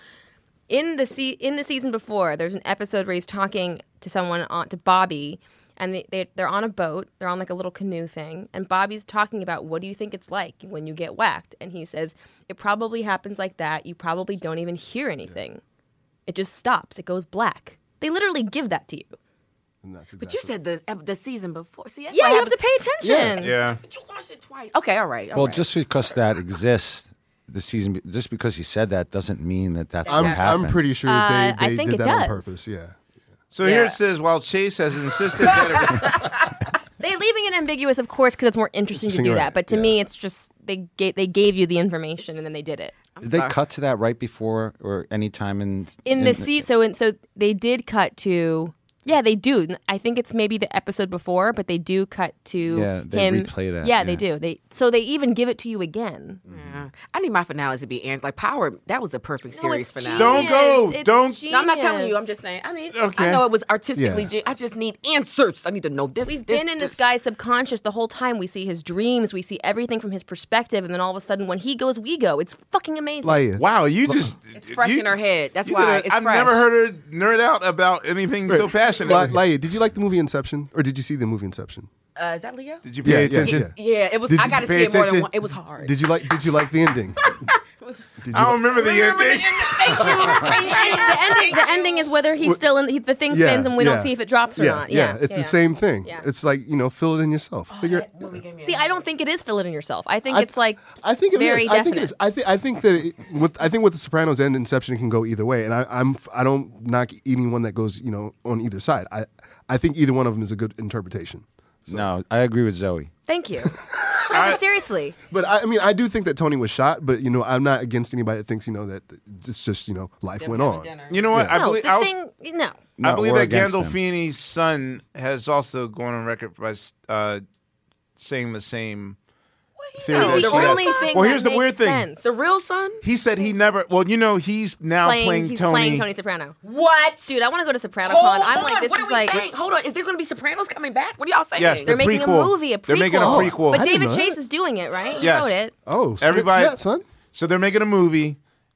in the se- in the season before, there's an episode where he's talking to someone on to Bobby, and they, they they're on a boat. They're on like a little canoe thing, and Bobby's talking about what do you think it's like when you get whacked, and he says it probably happens like that. You probably don't even hear anything. It just stops. It goes black. They literally give that to you. And that's But you exactly- said the ep- the season before. See, that's Yeah, what you have to happens. pay attention. yeah. But you watched it twice. Okay, all right. all Well, right. just because that exists, the season, just because he said that doesn't mean that that's I'm what happened. I'm pretty sure Uh, they, I they think did it that on does. purpose. Yeah. So here Yeah. it says, while Chase has insisted that it was They leaving it ambiguous, of course, because it's more interesting to do Right, that. But to yeah. me, it's just they gave they gave you the information and then they did it. Did they sorry. cut to that right before or any time in In the se- so in, so they did cut to yeah they do. I think it's maybe the episode before, but they do cut to Yeah, they him. replay that, Yeah, they yeah. do. They so they even give it to you again. Yeah. I need my finales to be answered. Like Power, that was a perfect No, series it's finale. Don't go. genius. It's Don't- No, I'm not telling you. genius. I'm just saying. I mean, Okay. I know it was artistically. Yeah. Gen- I just need answers. I need to know this. We've this, been in this this. guy's subconscious the whole time. We see his dreams. We see everything from his perspective, and then all of a sudden, when he goes, we go. It's fucking amazing. Like, wow. You just It's fresh you- in her head. That's you why did a- it's I've fresh. never heard her nerd out about anything so passionate. Like, like, did you like the movie Inception, or did you see the movie Inception? Uh, is that Leo? Did you pay Yeah, yeah, attention? yeah. Yeah, it was. Did I you got to pay see it more than attention? one. It was hard. Did you like? Did you like the ending? Did you I don't remember the Remember the ending. Thank you. Thank you. the ending, the ending is whether he's still in. He, the thing spins, and we yeah. don't see if it drops or yeah, not. yeah, Yeah, it's yeah. the same thing. Yeah. It's like, you know, fill it in yourself. Figure. That movie gave me a See, I don't think it is fill it in yourself. I think I- it's like I think it very is. I think it definite. is. I think I think that it, with I think with the Sopranos and Inception it can go either way, and I, I'm I don't knock anyone that goes, you know, on either side. I I think either one of them is a good interpretation. No, I agree with Zoe. Thank you. No, but seriously, But I, I mean, I do think that Tony was shot, but you know, I'm not against anybody that thinks, you know, that it's just, you know, life went on. You know what? Yeah. I no. believe The I, was, thing, no. I No, believe we're that against them. Gandolfini's son has also gone on record by uh, saying the same theory. It's that the she has. only thing Well, that here's the makes weird thing. sense. The real son? He said he never. Well, you know, he's now playing, playing, he's Tony. playing Tony Soprano. What? Dude, I want to go to SopranoCon. Hold I'm on. like, this what is are we like. saying? Hold on. Is there going to be Sopranos coming back? What are y'all saying? Yes, They're the making prequel. a movie, a prequel. They're making a prequel. But I didn't David know Chase that. is doing it, right? You Yes. wrote it. Oh, so Everybody- yeah, son. So they're making a movie,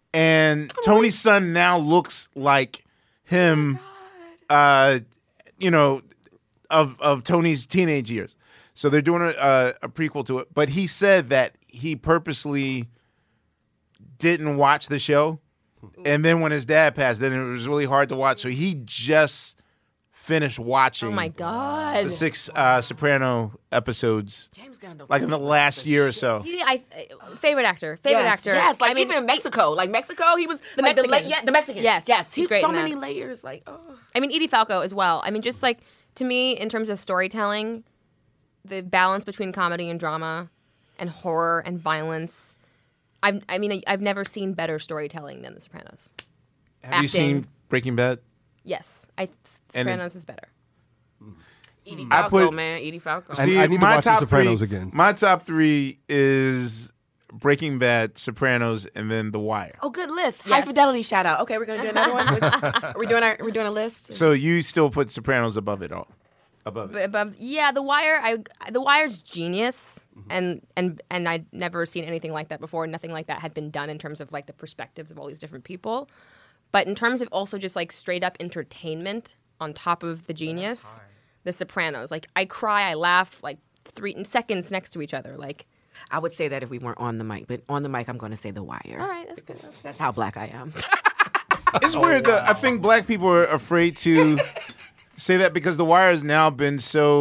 and Tony's son now looks like him. uh, you know, of of Tony's teenage years. So they're doing a, a, a prequel to it. But he said that he purposely didn't watch the show, and then when his dad passed, then it was really hard to watch. So he just finished watching. Oh my god. The six uh, Soprano episodes, James Gandolfini. like in the last year or so. He, I, uh, favorite actor. Favorite yes, actor. Yes, like I mean, even in Mexico. Like Mexico, he was The like Mexican. The, la- yeah, the Mexican. Yes, Yes. he's He, great so in that. many layers. Like, oh. I mean, Edie Falco as well. I mean, just like to me, in terms of storytelling, the balance between comedy and drama, and horror and violence. I've, I mean, I've never seen better storytelling than The Sopranos. Have you acting. seen Breaking Bad? Yes, I, And it- Sopranos is better. Edie I Falco, put- man. Edie Falco. I- I need to my watch The top Sopranos three- again. My top three is Breaking Bad, Sopranos, and then The Wire. Oh, good list. High Yes. fidelity shout out. Okay, we're gonna do another one. are we doing our? Are we doing a list? So you still put Sopranos above it all? Above it. But above, yeah, The Wire. I The Wire's genius, and and and I'd never seen anything like that before. Nothing like that had been done in terms of like the perspectives of all these different people. But in terms of also just like straight up entertainment on top of the genius, The Sopranos. Like I cry, I laugh, like three in seconds next to each other. Like, I would say that if we weren't on the mic, but on the mic, I'm going to say The Wire. all right, that's good. That's That's how black I am. It's weird that I think black people are afraid to say that because The Wire has now been so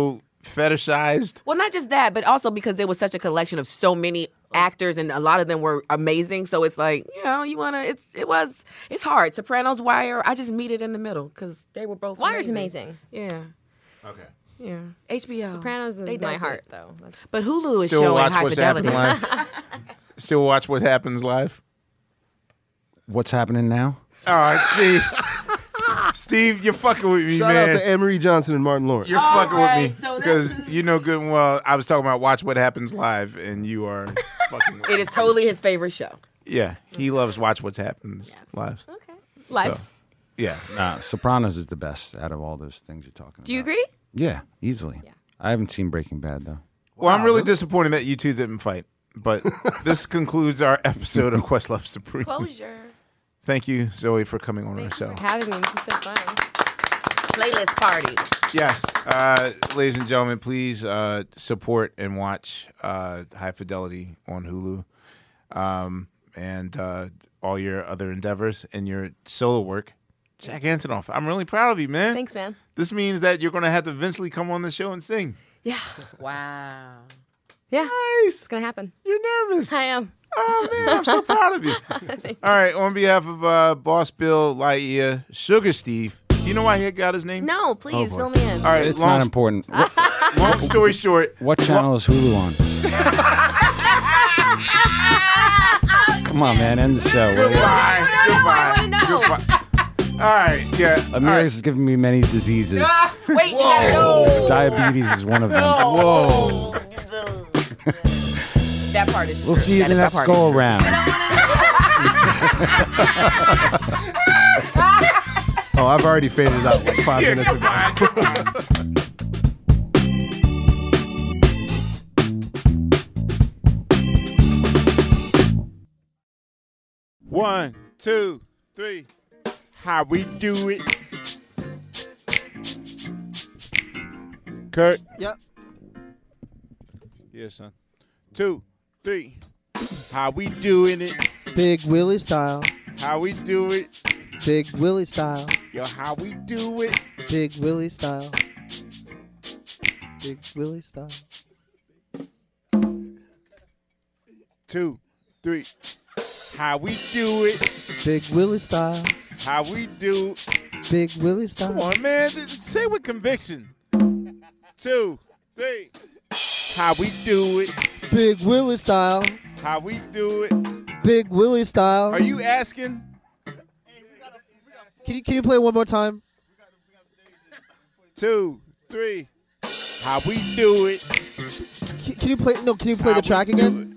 fetishized. Well, not just that, but also because there was such a collection of so many actors, and a lot of them were amazing. So it's like, you know, you want to. It's it was it's hard. Sopranos, Wire. I just meet it in the middle because they were both. Wire's amazing. amazing. Yeah. Okay. Yeah. H B O. Sopranos is They my does heart, it. though. That's... But Hulu is Still showing watch High what's Fidelity. happening live. Still watch what happens live. What's happening now? All right, see, Steve, you're fucking with me, Shout man. out to Anne Marie Johnson and Martin Lawrence. You're All fucking right, with me so because that's- you know good and well. I was talking about watch what happens live, and you are fucking with It me. is totally his favorite show. Yeah, he loves watch what happens live. Okay. Lives. So, yeah, Nah, Sopranos is the best out of all those things you're talking about. Do you agree? Yeah, easily. Yeah. I haven't seen Breaking Bad though. well, I'm really disappointed that you two didn't fight. But this concludes our episode of Questlove Supreme. Closure. Thank you, Zoe, for coming on our Thank show. you for having me. This is so fun. Playlist party. Yes, uh, ladies and gentlemen, please uh, support and watch uh, High Fidelity on Hulu, um, and uh, all your other endeavors and your solo work. Jack Antonoff, I'm really proud of you, man. Thanks, man. This means that you're going to have to eventually come on the show and sing. Yeah. Wow. Yeah. Nice. It's going to happen. You're nervous. I am. Oh, man, I'm so proud of you. All right, on behalf of uh, Boss Bill, Lightyear, Sugar Steve, do you know why he got his name? No, please, boy. fill me in. All right, It's long, not important. What, long story short. what channel is Hulu on? Come on, man, end the show. will you? Goodbye. Goodbye. I wanna know. Goodbye. All right, yeah. all Amir right. is giving me many diseases. Wait, no. Diabetes is one of them. Whoa. That part is true. We'll see you That the is- that next part is go true. around. Oh, I've already faded out like five Yeah, minutes ago. goodbye. Goodbye. One, two, three. How we do it? Kurt. Yep. Yes, son. Two, three. How we doing it? Big Willie style. How we do it? Big Willie style. Yo, how we do it? Big Willie style. Big Willie style. Two, three. How we do it? Big Willie style. How we do? Big Willie Come style. on, man. Say with conviction. Two, three. How we do it? Big Willie style. How we do it? Big Willie style. Are you asking? Can you can you play it one more time? Two, three. How we do it? Can, can you play no? Can you play How the track we do again?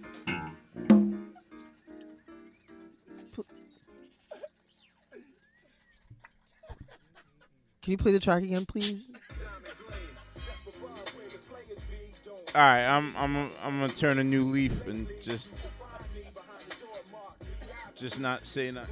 Can you play the track again, please? All right, I'm I'm I'm gonna turn a new leaf and just just not say nothing.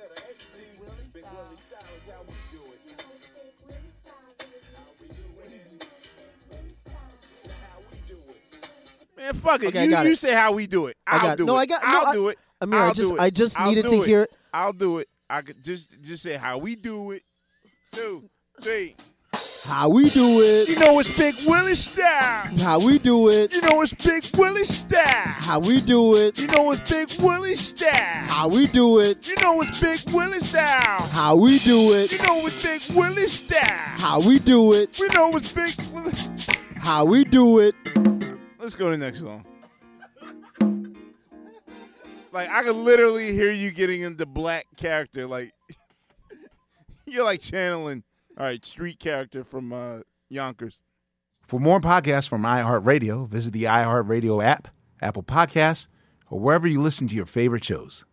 Man, fuck it. Okay, I you got you it. say how we do it. I I'll got it. do No, it. I got- no, I'll I- do it. Amir, I I'll just- do it. I just I'll needed do to hear it. I'll do it. I could just just say how we do it. Two, three. How we do You it? know it's Big Willie style. How we do it? You know it's Big Willie style. How we do it? You know it's Big Willie style. How we do it? You know it's Big Willie style. How we do it? You know it's Big Willie style. How we do it? We know it's Big Willie. How we do it? Let's go to the next song. Like I could literally hear you getting into black character. Like you're like channeling, all right, street character from uh, Yonkers. For more podcasts from iHeartRadio, visit the iHeartRadio app, Apple Podcasts, or wherever you listen to your favorite shows.